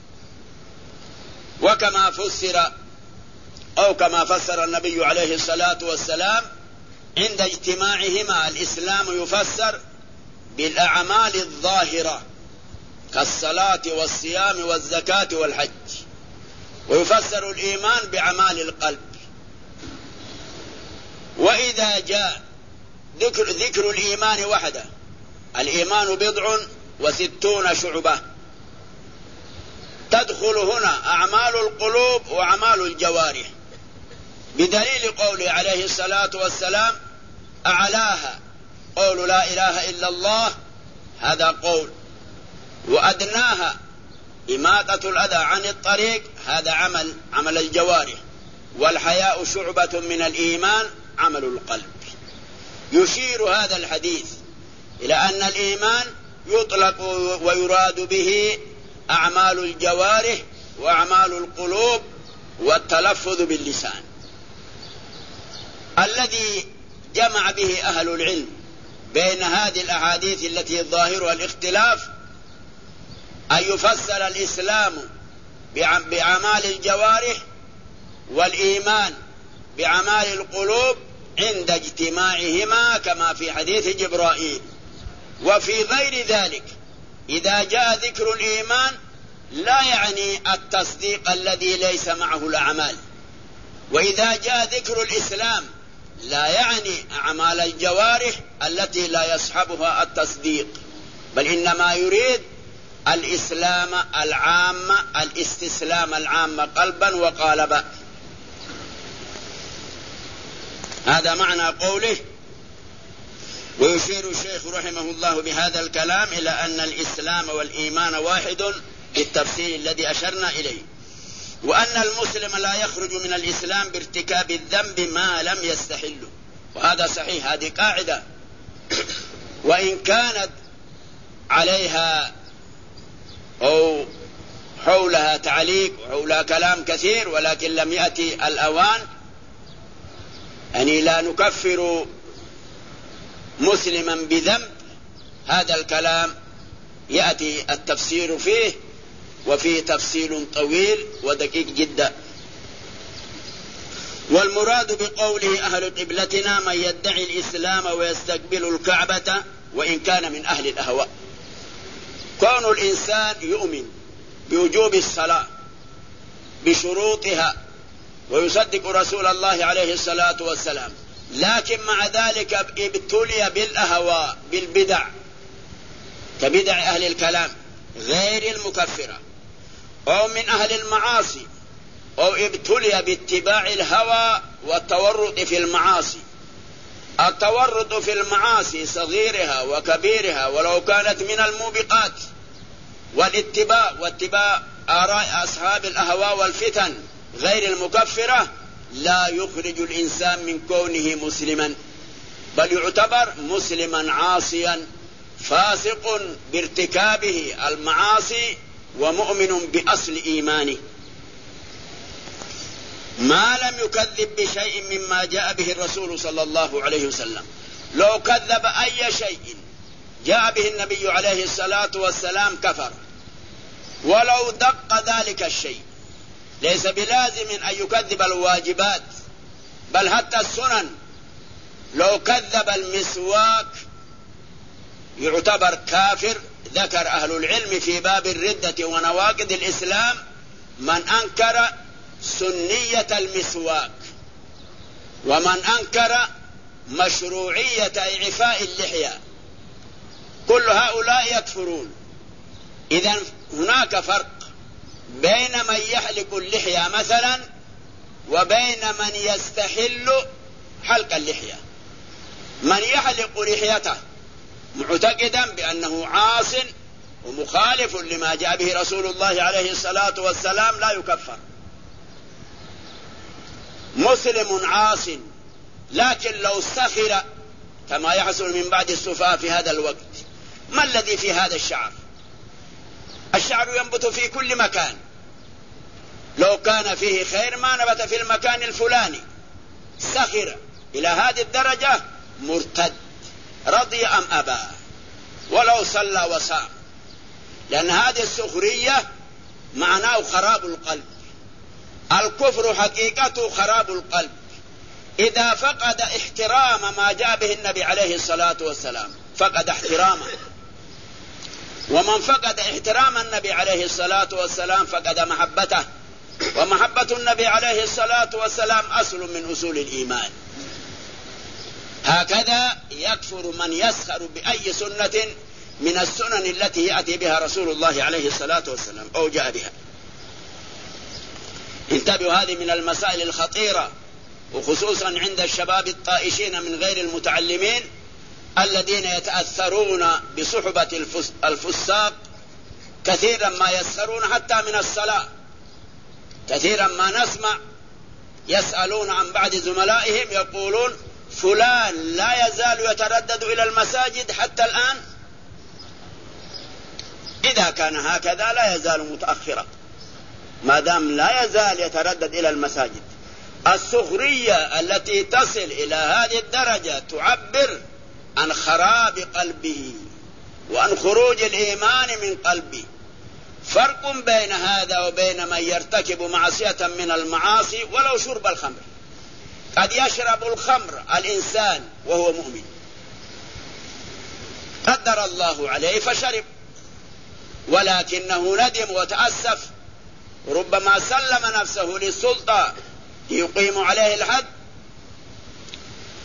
وكما فسر أو كما فسر النبي عليه الصلاة والسلام عند اجتماعهما الإسلام يفسر بالأعمال الظاهرة كالصلاة والصيام والزكاة والحج، ويفسر الإيمان بأعمال القلب. وإذا جاء ذكر الإيمان وحده، الإيمان 60 شعبة، تدخل هنا أعمال القلوب وأعمال الجوارح، بدليل قوله عليه الصلاة والسلام: أعلاها قول لا إله إلا الله، هذا قول، وأدناها إماطة الأذى عن الطريق، هذا عمل الجوارح، والحياء شعبة من الإيمان عمل القلب. يشير هذا الحديث إلى أن الإيمان يطلق ويراد به أعمال الجوارح وأعمال القلوب والتلفظ باللسان. الذي جمع به أهل العلم بين هذه الأحاديث التي ظاهرها الاختلاف أن يفسر الإسلام بأعمال الجوارح والإيمان بأعمال القلوب عند اجتماعهما كما في حديث جبرائيل. وفي غير ذلك إذا جاء ذكر الإيمان لا يعني التصديق الذي ليس معه الأعمال، وإذا جاء ذكر الإسلام لا يعني أعمال الجوارح التي لا يصحبها التصديق، بل إنما يريد الإسلام العام، الاستسلام العام قلبا وقالبا. هذا معنى قوله. ويشير الشيخ رحمه الله بهذا الكلام إلى أن الإسلام والإيمان واحد بالتفسير الذي أشرنا إليه، وأن المسلم لا يخرج من الإسلام بارتكاب الذنب ما لم يستحله، وهذا صحيح، هذه قاعدة وإن كانت عليها أو حولها تعليق وحولها كلام كثير، ولكن لم يأتي الأوان. يعني لا نكفر مسلما بذنب، هذا الكلام يأتي التفسير فيه، وفيه تفصيل طويل ودقيق جدا. والمراد بقوله أهل قبلتنا من يدعي الإسلام ويستقبل الكعبة وإن كان من أهل الأهواء. كون الإنسان يؤمن بوجوب الصلاة بشروطها ويصدق رسول الله عليه الصلاة والسلام، لكن مع ذلك ابتلي بالأهواء بالبدع كبدع أهل الكلام غير المكفرة، أو من أهل المعاصي، أو ابتلي باتباع الهوى والتورط في المعاصي. التورط في المعاصي صغيرها وكبيرها ولو كانت من الموبقات، واتباع آراء أصحاب الأهواء والفتن غير المكفرة لا يخرج الإنسان من كونه مسلما، بل يعتبر مسلما عاصيا فاسق بارتكابه المعاصي ومؤمن بأصل إيمانه، ما لم يكذب بشيء مما جاء به الرسول صلى الله عليه وسلم. لو كذب أي شيء جاء به النبي عليه الصلاة والسلام كفر، ولو دق ذلك الشيء. ليس بلازم أن يكذب الواجبات، بل حتى السنن. لو كذب المسواك يعتبر كافر. ذكر أهل العلم في باب الردة ونواقض الإسلام من أنكر سنية المسواك، ومن أنكر مشروعية إعفاء اللحية، كل هؤلاء يكفرون. إذن هناك فرق بين من يحلق اللحية مثلا وبين من يستحل حلق اللحية. من يحلق لحيته معتقدا بأنه عاص ومخالف لما جاء به رسول الله عليه الصلاة والسلام لا يكفر. مسلم عاص، لكن لو استخر كما يحصل من بعض السفهاء في هذا الوقت، ما الذي في هذا الشعر؟ الشعر ينبت في كل مكان، لو كان فيه خير ما نبت في المكان الفلاني. سخر إلى هذه الدرجة مرتد، رضي أم أبى، ولو صلى وصام، لأن هذه السخرية معناه خراب القلب. الكفر حقيقته خراب القلب. إذا فقد احترام ما جاء به النبي عليه الصلاة والسلام فقد احترامه، ومن فقد احترام النبي عليه الصلاة والسلام فقد محبته، ومحبة النبي عليه الصلاة والسلام أصل من أصول الإيمان. هكذا يكفر من يسخر بأي سنة من السنن التي يأتي بها رسول الله عليه الصلاة والسلام أو جاء بها. انتبهوا، هذه من المسائل الخطيرة، وخصوصا عند الشباب الطائشين من غير المتعلمين الذين يتأثرون بصحبة الفساق. كثيرا ما يسخرون حتى من الصلاة. كثيرا ما نسمع يسألون عن بعض زملائهم يقولون فلان لا يزال يتردد إلى المساجد حتى الآن. إذا كان هكذا لا يزال متأخرا، ما دام لا يزال يتردد إلى المساجد. السخرية التي تصل إلى هذه الدرجة تعبر عن خراب قلبه وعن خروج الإيمان من قلبه. فرق بين هذا وبين من يرتكب معصية من المعاصي ولو شرب الخمر. قد يشرب الخمر الإنسان وهو مؤمن، قدر الله عليه فشرب، ولكنه ندم وتأسف، ربما سلم نفسه للسلطة ليقيم عليه الحد،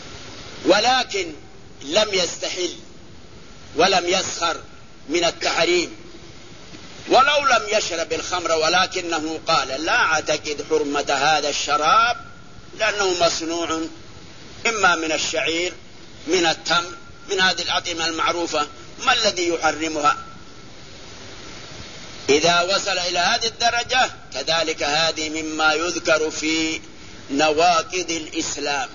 ولكن لم يستحل ولم يسخر من التحريم، ولو لم يشرب الخمر ولكنه قال لا أعتقد حرمة هذا الشراب لأنه مصنوع إما من الشعير من التمر من هذه الأطعمة المعروفة، ما الذي يحرمها؟ إذا وصل إلى هذه الدرجة كذلك هذه مما يذكر في نواقض الإسلام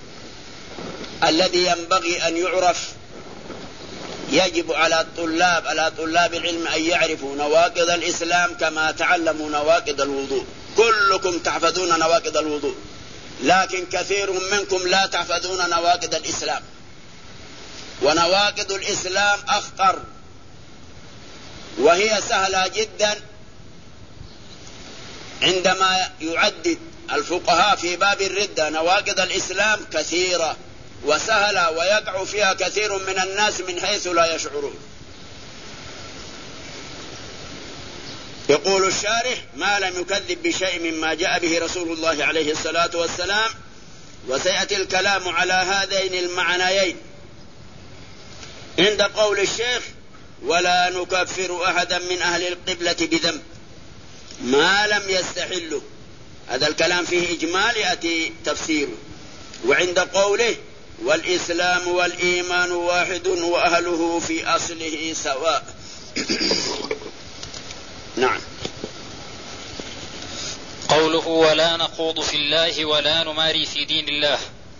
الذي ينبغي أن يعرف. يجب على طلاب العلم أن يعرفوا نواقض الإسلام كما تعلموا نواقض الوضوء. كلكم تحفظون نواقض الوضوء، لكن كثير منكم لا تحفظون نواقض الإسلام، ونواقض الإسلام أخطر، وهي سهلة جدا. عندما يعدد الفقهاء في باب الردة نواقض الإسلام كثيرة وسهلة، ويقع فيها كثير من الناس من حيث لا يشعرون. يقول الشارح: ما لم يكذب بشيء مما جاء به رسول الله عليه الصلاة والسلام. وسيأتي الكلام على هذين المعنيين عند قول الشيخ: ولا نكفر أحدا من أهل القبلة بذنب ما لم يستحله. هذا الكلام فيه إجمال يأتي تفسيره. وعند قوله: والإسلام والإيمان واحد وأهله في أصله سواء. نعم. قوله: ولا نخوض في الله ولا نماري في دين الله.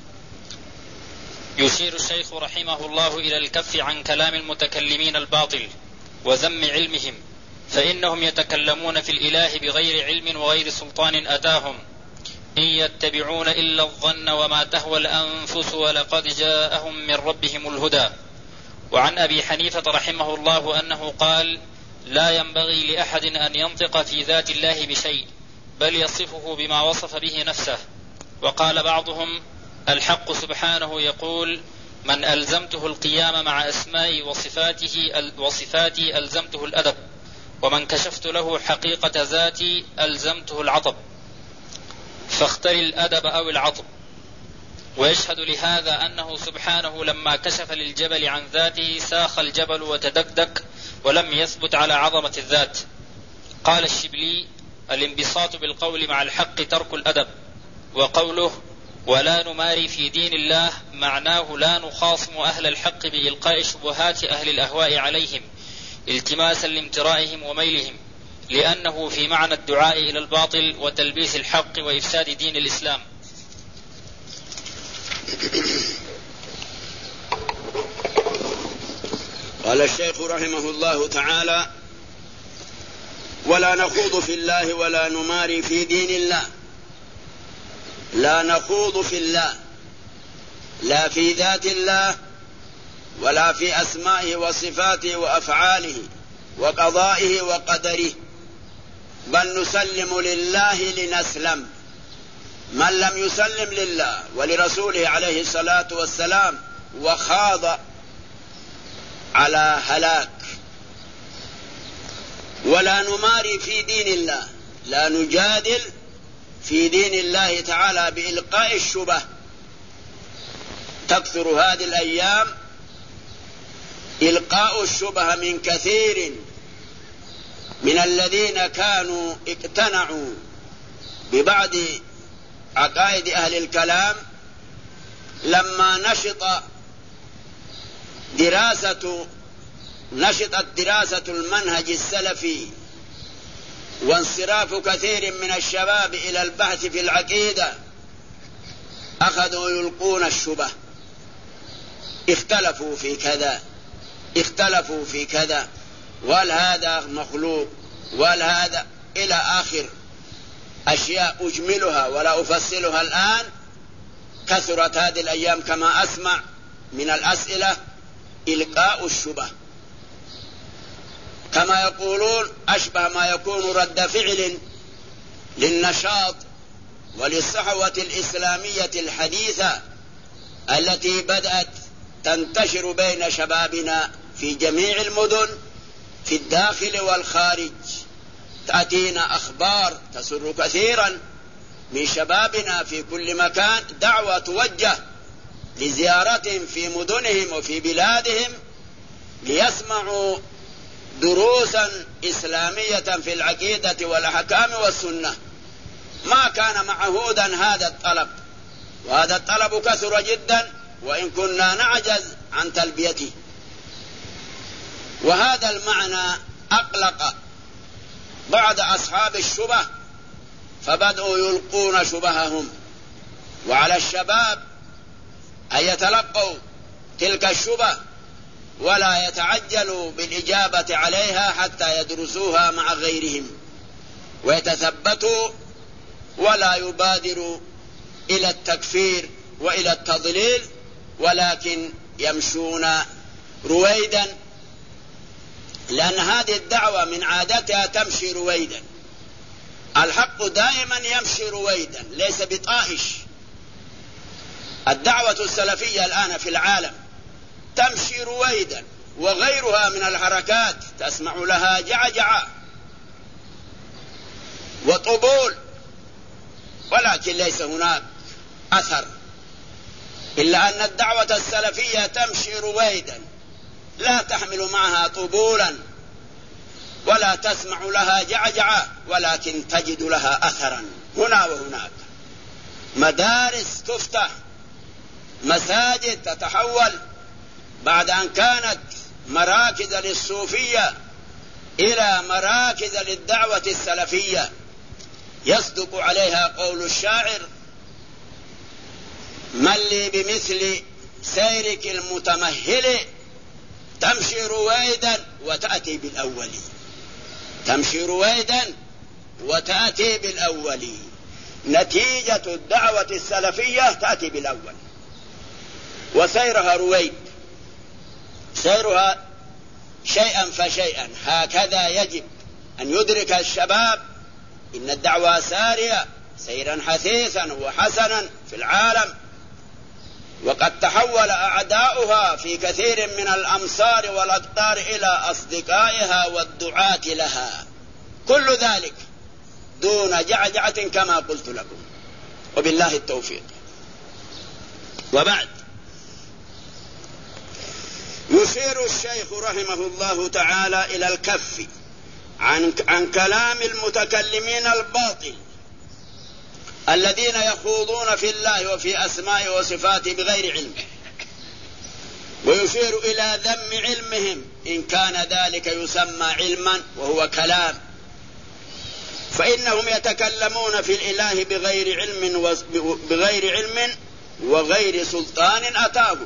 يشير الشيخ رحمه الله إلى الكف عن كلام المتكلمين الباطل وذم علمهم، فإنهم يتكلمون في الإله بغير علم وغير سلطان أتاهم، إن يتبعون إلا الظن وما تهوى الأنفس ولقد جاءهم من ربهم الهدى. وعن أبي حنيفة رحمه الله أنه قال: لا ينبغي لأحد أن ينطق في ذات الله بشيء، بل يصفه بما وصف به نفسه. وقال بعضهم: الحق سبحانه يقول: من ألزمته القيام مع أسمائي وصفاتي ألزمته الأدب، ومن كشفت له حقيقة ذاتي ألزمته العطب، فاختر الأدب أو العطب. ويشهد لهذا أنه سبحانه لما كشف للجبل عن ذاته ساخ الجبل وتدكدك ولم يثبت على عظمة الذات. قال الشبلي: الانبساط بالقول مع الحق ترك الأدب. وقوله: ولا نماري في دين الله معناه لا نخاصم أهل الحق بإلقاء شبهات أهل الأهواء عليهم التماسا لامترائهم وميلهم، لأنه في معنى الدعاء إلى الباطل وتلبيس الحق وإفساد دين الإسلام. قال الشيخ رحمه الله تعالى: ولا نخوض في الله ولا نماري في دين الله. لا نخوض في الله، لا في ذات الله ولا في أسمائه وصفاته وأفعاله وقضائه وقدره، بل نسلم لله لنسلم. من لم يسلم لله ولرسوله عليه الصلاة والسلام وخاض على هلاك. ولا نماري في دين الله، لا نجادل في دين الله تعالى بإلقاء الشبه. تكثر هذه الأيام إلقاء الشبه من كثير من الذين كانوا اقتنعوا ببعض عقائد أهل الكلام لما نشطت دراسة المنهج السلفي وانصراف كثير من الشباب إلى البحث في العقيدة، أخذوا يلقون الشبه. اختلفوا في كذا، اختلفوا في كذا، وهل هذا مخلوق وهل هذا إلى آخر أشياء أجملها ولا أفصلها الآن. كثرت هذه الأيام كما أسمع من الأسئلة إلقاء الشبه، كما يقولون أشبه ما يكون رد فعل للنشاط وللصحوة الإسلامية الحديثة التي بدأت تنتشر بين شبابنا في جميع المدن في الداخل والخارج. تأتينا أخبار تسر كثيرا من شبابنا في كل مكان، دعوة توجه لزيارتهم في مدنهم وفي بلادهم ليسمعوا دروسا إسلامية في العقيدة والأحكام والسنة. ما كان معهودا هذا الطلب، وهذا الطلب كثر جدا وإن كنا نعجز عن تلبيته. وهذا المعنى أقلق بعض أصحاب الشبه فبدأوا يلقون شبههم، وعلى الشباب أن يتلقوا تلك الشبه ولا يتعجلوا بالإجابة عليها حتى يدرسوها مع غيرهم ويتثبتوا، ولا يبادروا إلى التكفير وإلى التضليل، ولكن يمشون رويدا، لأن هذه الدعوة من عادتها تمشي رويدا. الحق دائما يمشي رويدا ليس بطائش. الدعوة السلفية الآن في العالم تمشي رويدا، وغيرها من الحركات تسمع لها جعجعة وطبول، ولكن ليس هناك أثر، إلا أن الدعوة السلفية تمشي رويدا لا تحمل معها طبولا ولا تسمع لها جعجعة، ولكن تجد لها أثرا هنا وهناك. مدارس تفتح، مساجد تتحول بعد أن كانت مراكز للصوفية إلى مراكز للدعوة السلفية. يصدق عليها قول الشاعر: من لي بمثل سيرك المتمهل تمشي رويدا وتأتي بالأول. تمشي رويدا وتأتي بالأول. نتيجة الدعوة السلفية تأتي بالأول، وسيرها رويد، سيرها شيئا فشيئا. هكذا يجب أن يدرك الشباب إن الدعوة سارية سيرا حثيثا وحسنا في العالم، وقد تحول أعداؤها في كثير من الأمصار والأقطار إلى أصدقائها والدعاة لها، كل ذلك دون جعجعة كما قلت لكم، وبالله التوفيق. وبعد، يشير الشيخ رحمه الله تعالى إلى الكف عن كلام المتكلمين الباطل الذين يخوضون في الله وفي أسمائه وصفاته بغير علم، ويشير إلى ذم علمهم إن كان ذلك يسمى علما وهو كلام، فإنهم يتكلمون في الإله بغير علم وغير سلطان أتاهم،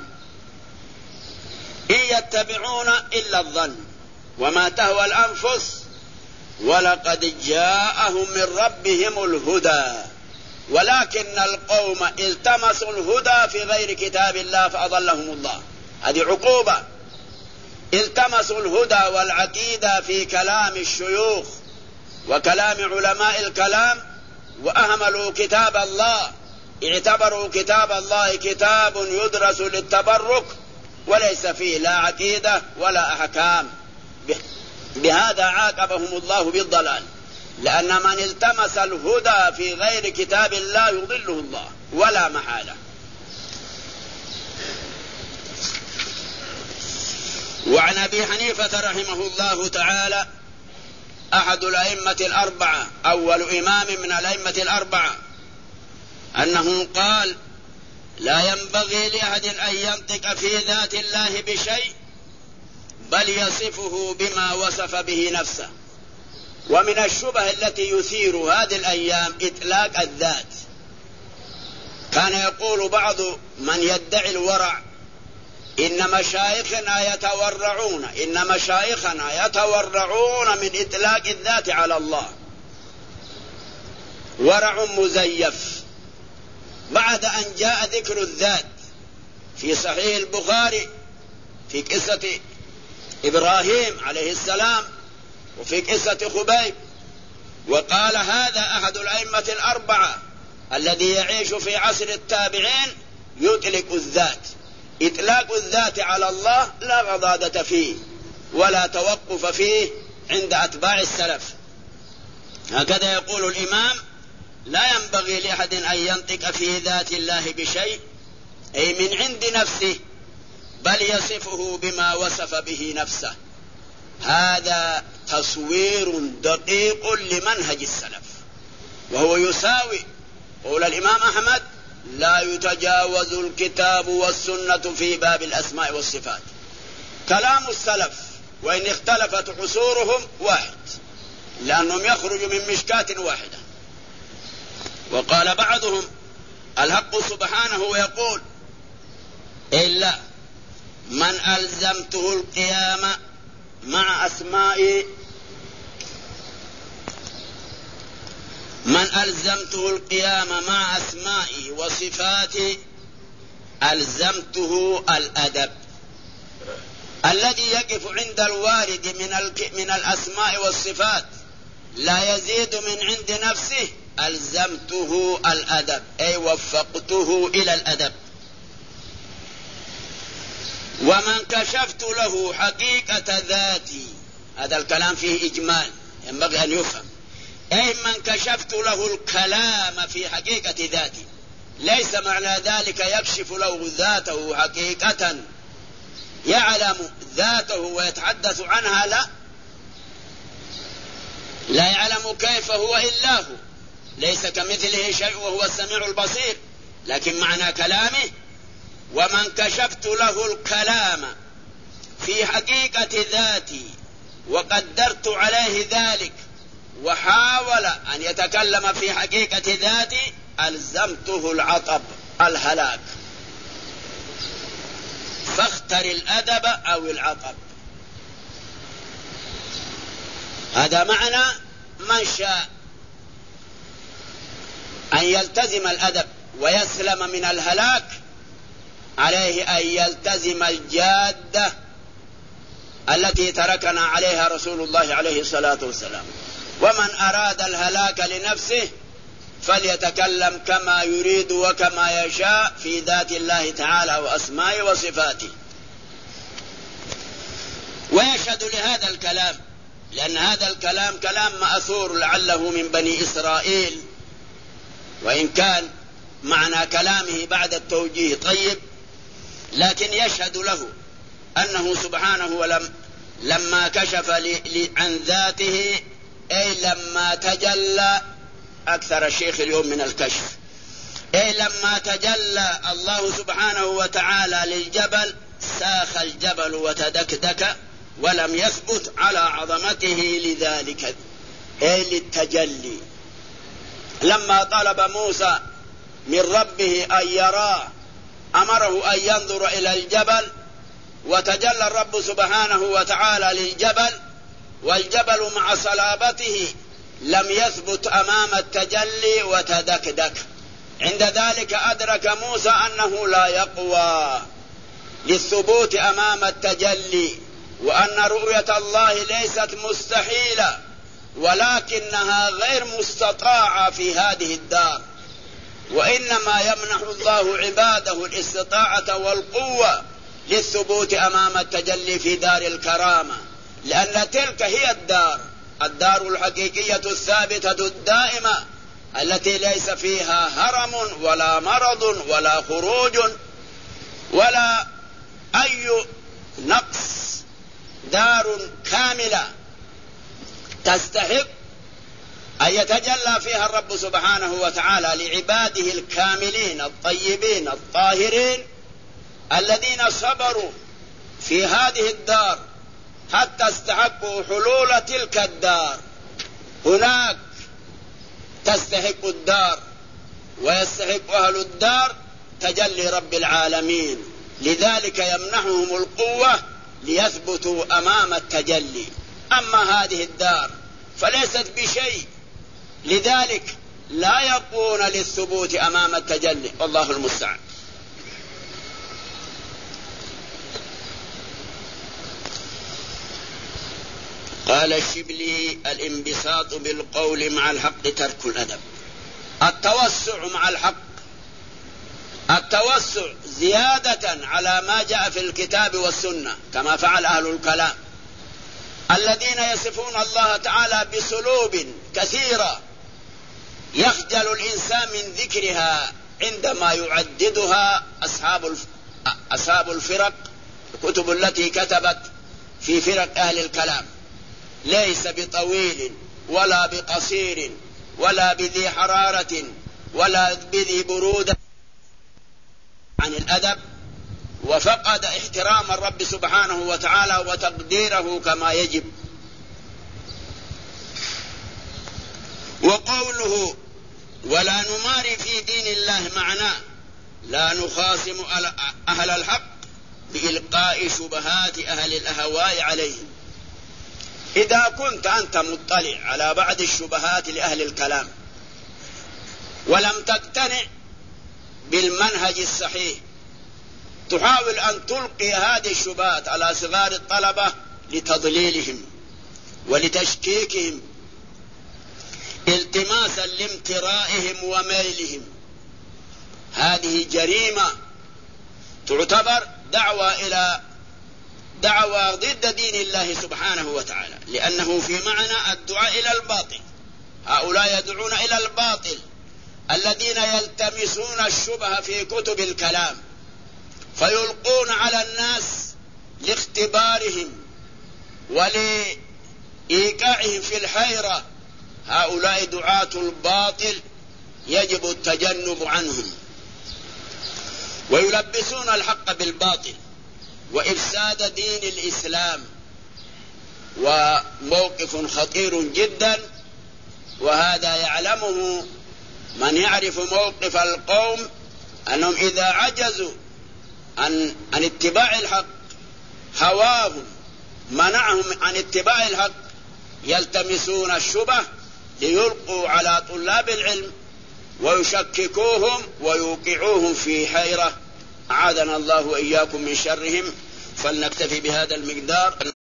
إن يتبعون إلا الظن وما تهوى الأنفس ولقد جاءهم من ربهم الهدى ولكن القوم التمسوا الهدى في غير كتاب الله فأضلهم الله. هذه عقوبة. التمسوا الهدى والعقيدة في كلام الشيوخ وكلام علماء الكلام وأهملوا كتاب الله، اعتبروا كتاب الله كتاب يدرس للتبرك وليس فيه لا عقيدة ولا أحكام. بهذا عاقبهم الله بالضلال، لأن من التمس الهدى في غير كتاب الله يضله الله ولا محالة. وعن أبي حنيفة رحمه الله تعالى أحد الأئمة الأربعة، أول إمام من الأئمة الأربعة، أنه قال: لا ينبغي لأحد أن ينطق في ذات الله بشيء بل يصفه بما وصف به نفسه. ومن الشبه التي يثير هذه الأيام إطلاق الذات. كان يقول بعض من يدعي الورع: إن مشايخنا يتورعون من إطلاق الذات على الله. ورع مزيف. بعد أن جاء ذكر الذات في صحيح البخاري في قصة إبراهيم عليه السلام وفي قصة خبيب، وقال: هذا أحد الأئمة الأربعة الذي يعيش في عصر التابعين يطلق الذات. إطلاق الذات على الله لا غضاضة فيه ولا توقف فيه عند أتباع السلف. هكذا يقول الإمام: لا ينبغي لأحد أن ينطق في ذات الله بشيء أي من عند نفسه، بل يصفه بما وصف به نفسه. هذا تصوير دقيق لمنهج السلف، وهو يساوي قول الإمام أحمد: لا يتجاوز الكتاب والسنة في باب الأسماء والصفات. كلام السلف وإن اختلفت عصورهم واحد، لأنهم يخرجوا من مشكاة واحدة. وقال بعضهم: الحق سبحانه ويقول: إلا من ألزمته القيام مع أسمائي، من ألزمته القيام مع أسمائي وصفاتي ألزمته الأدب. الذي يقف عند الوارد من الأسماء والصفات لا يزيد من عند نفسه ألزمته الأدب، أي وفقته إلى الأدب. ومن كشفت له حقيقة ذاتي، هذا الكلام فيه إجمال ينبغي أن يفهم، أي من كشفت له الكلام في حقيقة ذاتي، ليس معنى ذلك يكشف له ذاته حقيقة يعلم ذاته ويتحدث عنها، لا يعلم كيف هو إلا هو، ليس كمثله شيء وهو السميع البصير. لكن معنى كلامه: ومن كشفت له الكلام في حقيقة ذاتي وقدرت عليه ذلك وحاول أن يتكلم في حقيقة ذاتي ألزمته العطب، الهلاك. فاختر الأدب أو العطب. هذا معنى من شاء أن يلتزم الأدب ويسلم من الهلاك عليه أن يلتزم الجادة التي تركنا عليها رسول الله عليه الصلاة والسلام. ومن أراد الهلاك لنفسه فليتكلم كما يريد وكما يشاء في ذات الله تعالى وأسمائه وصفاته. ويشهد لهذا الكلام، لأن هذا الكلام كلام مأثور لعله من بني إسرائيل، وإن كان معنى كلامه بعد التوجيه طيب، لكن يشهد له أنه سبحانه لما كشف عن ذاته، أي لما تجلى، أكثر الشيخ اليوم من الكشف، أي لما تجلى الله سبحانه وتعالى للجبل ساخ الجبل وتدكدك ولم يثبت على عظمته لذلك، أي للتجلي. لما طلب موسى من ربه أن يراه أمره أن ينظر إلى الجبل، وتجلى الرب سبحانه وتعالى للجبل، والجبل مع صلابته لم يثبت أمام التجلي وتدكدك. عند ذلك أدرك موسى أنه لا يقوى للثبوت أمام التجلي، وأن رؤية الله ليست مستحيلة ولكنها غير مستطاعة في هذه الدار، وإنما يمنح الله عباده الاستطاعة والقوة للثبوت أمام التجلي في دار الكرامة، لأن تلك هي الدار الحقيقية الثابتة الدائمة التي ليس فيها هرم ولا مرض ولا خروج ولا أي نقص، دار كاملة تستحق أن يتجلى فيها الرب سبحانه وتعالى لعباده الكاملين الطيبين الطاهرين الذين صبروا في هذه الدار حتى استحقوا حلول تلك الدار. هناك تستحق الدار ويستحق أهل الدار تجلي رب العالمين، لذلك يمنحهم القوة ليثبتوا أمام التجلي. أما هذه الدار فليست بشيء، لذلك لا يقون للثبوت أمام التجلي، والله المستعان. قال الشبلي: الانبساط بالقول مع الحق ترك الأدب. التوسع مع الحق، التوسع زيادة على ما جاء في الكتاب والسنة، كما فعل أهل الكلام الذين يصفون الله تعالى بسلوب كثيرة يخجل الإنسان من ذكرها عندما يعددها أصحاب الفرق، الكتب التي كتبت في فرق أهل الكلام، ليس بطويل ولا بقصير ولا بذي حرارة ولا بذي برودة عن الأدب، وفقد احترام الرب سبحانه وتعالى وتقديره كما يجب. وقوله ولا نماري في دين الله معناه لا نخاصم أهل الحق بإلقاء شبهات أهل الأهواء عليهم. إذا كنت أنت مطلع على بعض الشبهات لأهل الكلام ولم تقتنع بالمنهج الصحيح، تحاول أن تلقي هذه الشبهات على صغار الطلبة لتضليلهم ولتشكيكهم التماسا لامترائهم وميلهم، هذه جريمة تعتبر دعوة ضد دين الله سبحانه وتعالى، لأنه في معنى الدعاء إلى الباطل. هؤلاء يدعون إلى الباطل الذين يلتمسون الشبهة في كتب الكلام فيلقون على الناس لاختبارهم ولإيقاعهم في الحيرة. هؤلاء دعاة الباطل يجب التجنب عنهم، ويلبسون الحق بالباطل وإفساد دين الإسلام، وموقف خطير جدا، وهذا يعلمه من يعرف موقف القوم، أنهم إذا عجزوا عن اتباع الحق، هواهم منعهم عن اتباع الحق، يلتمسون الشبه ليلقوا على طلاب العلم ويشككوهم ويوقعوهم في حيرة. أعاذنا الله وإياكم من شرهم. فلنكتفي بهذا المقدار.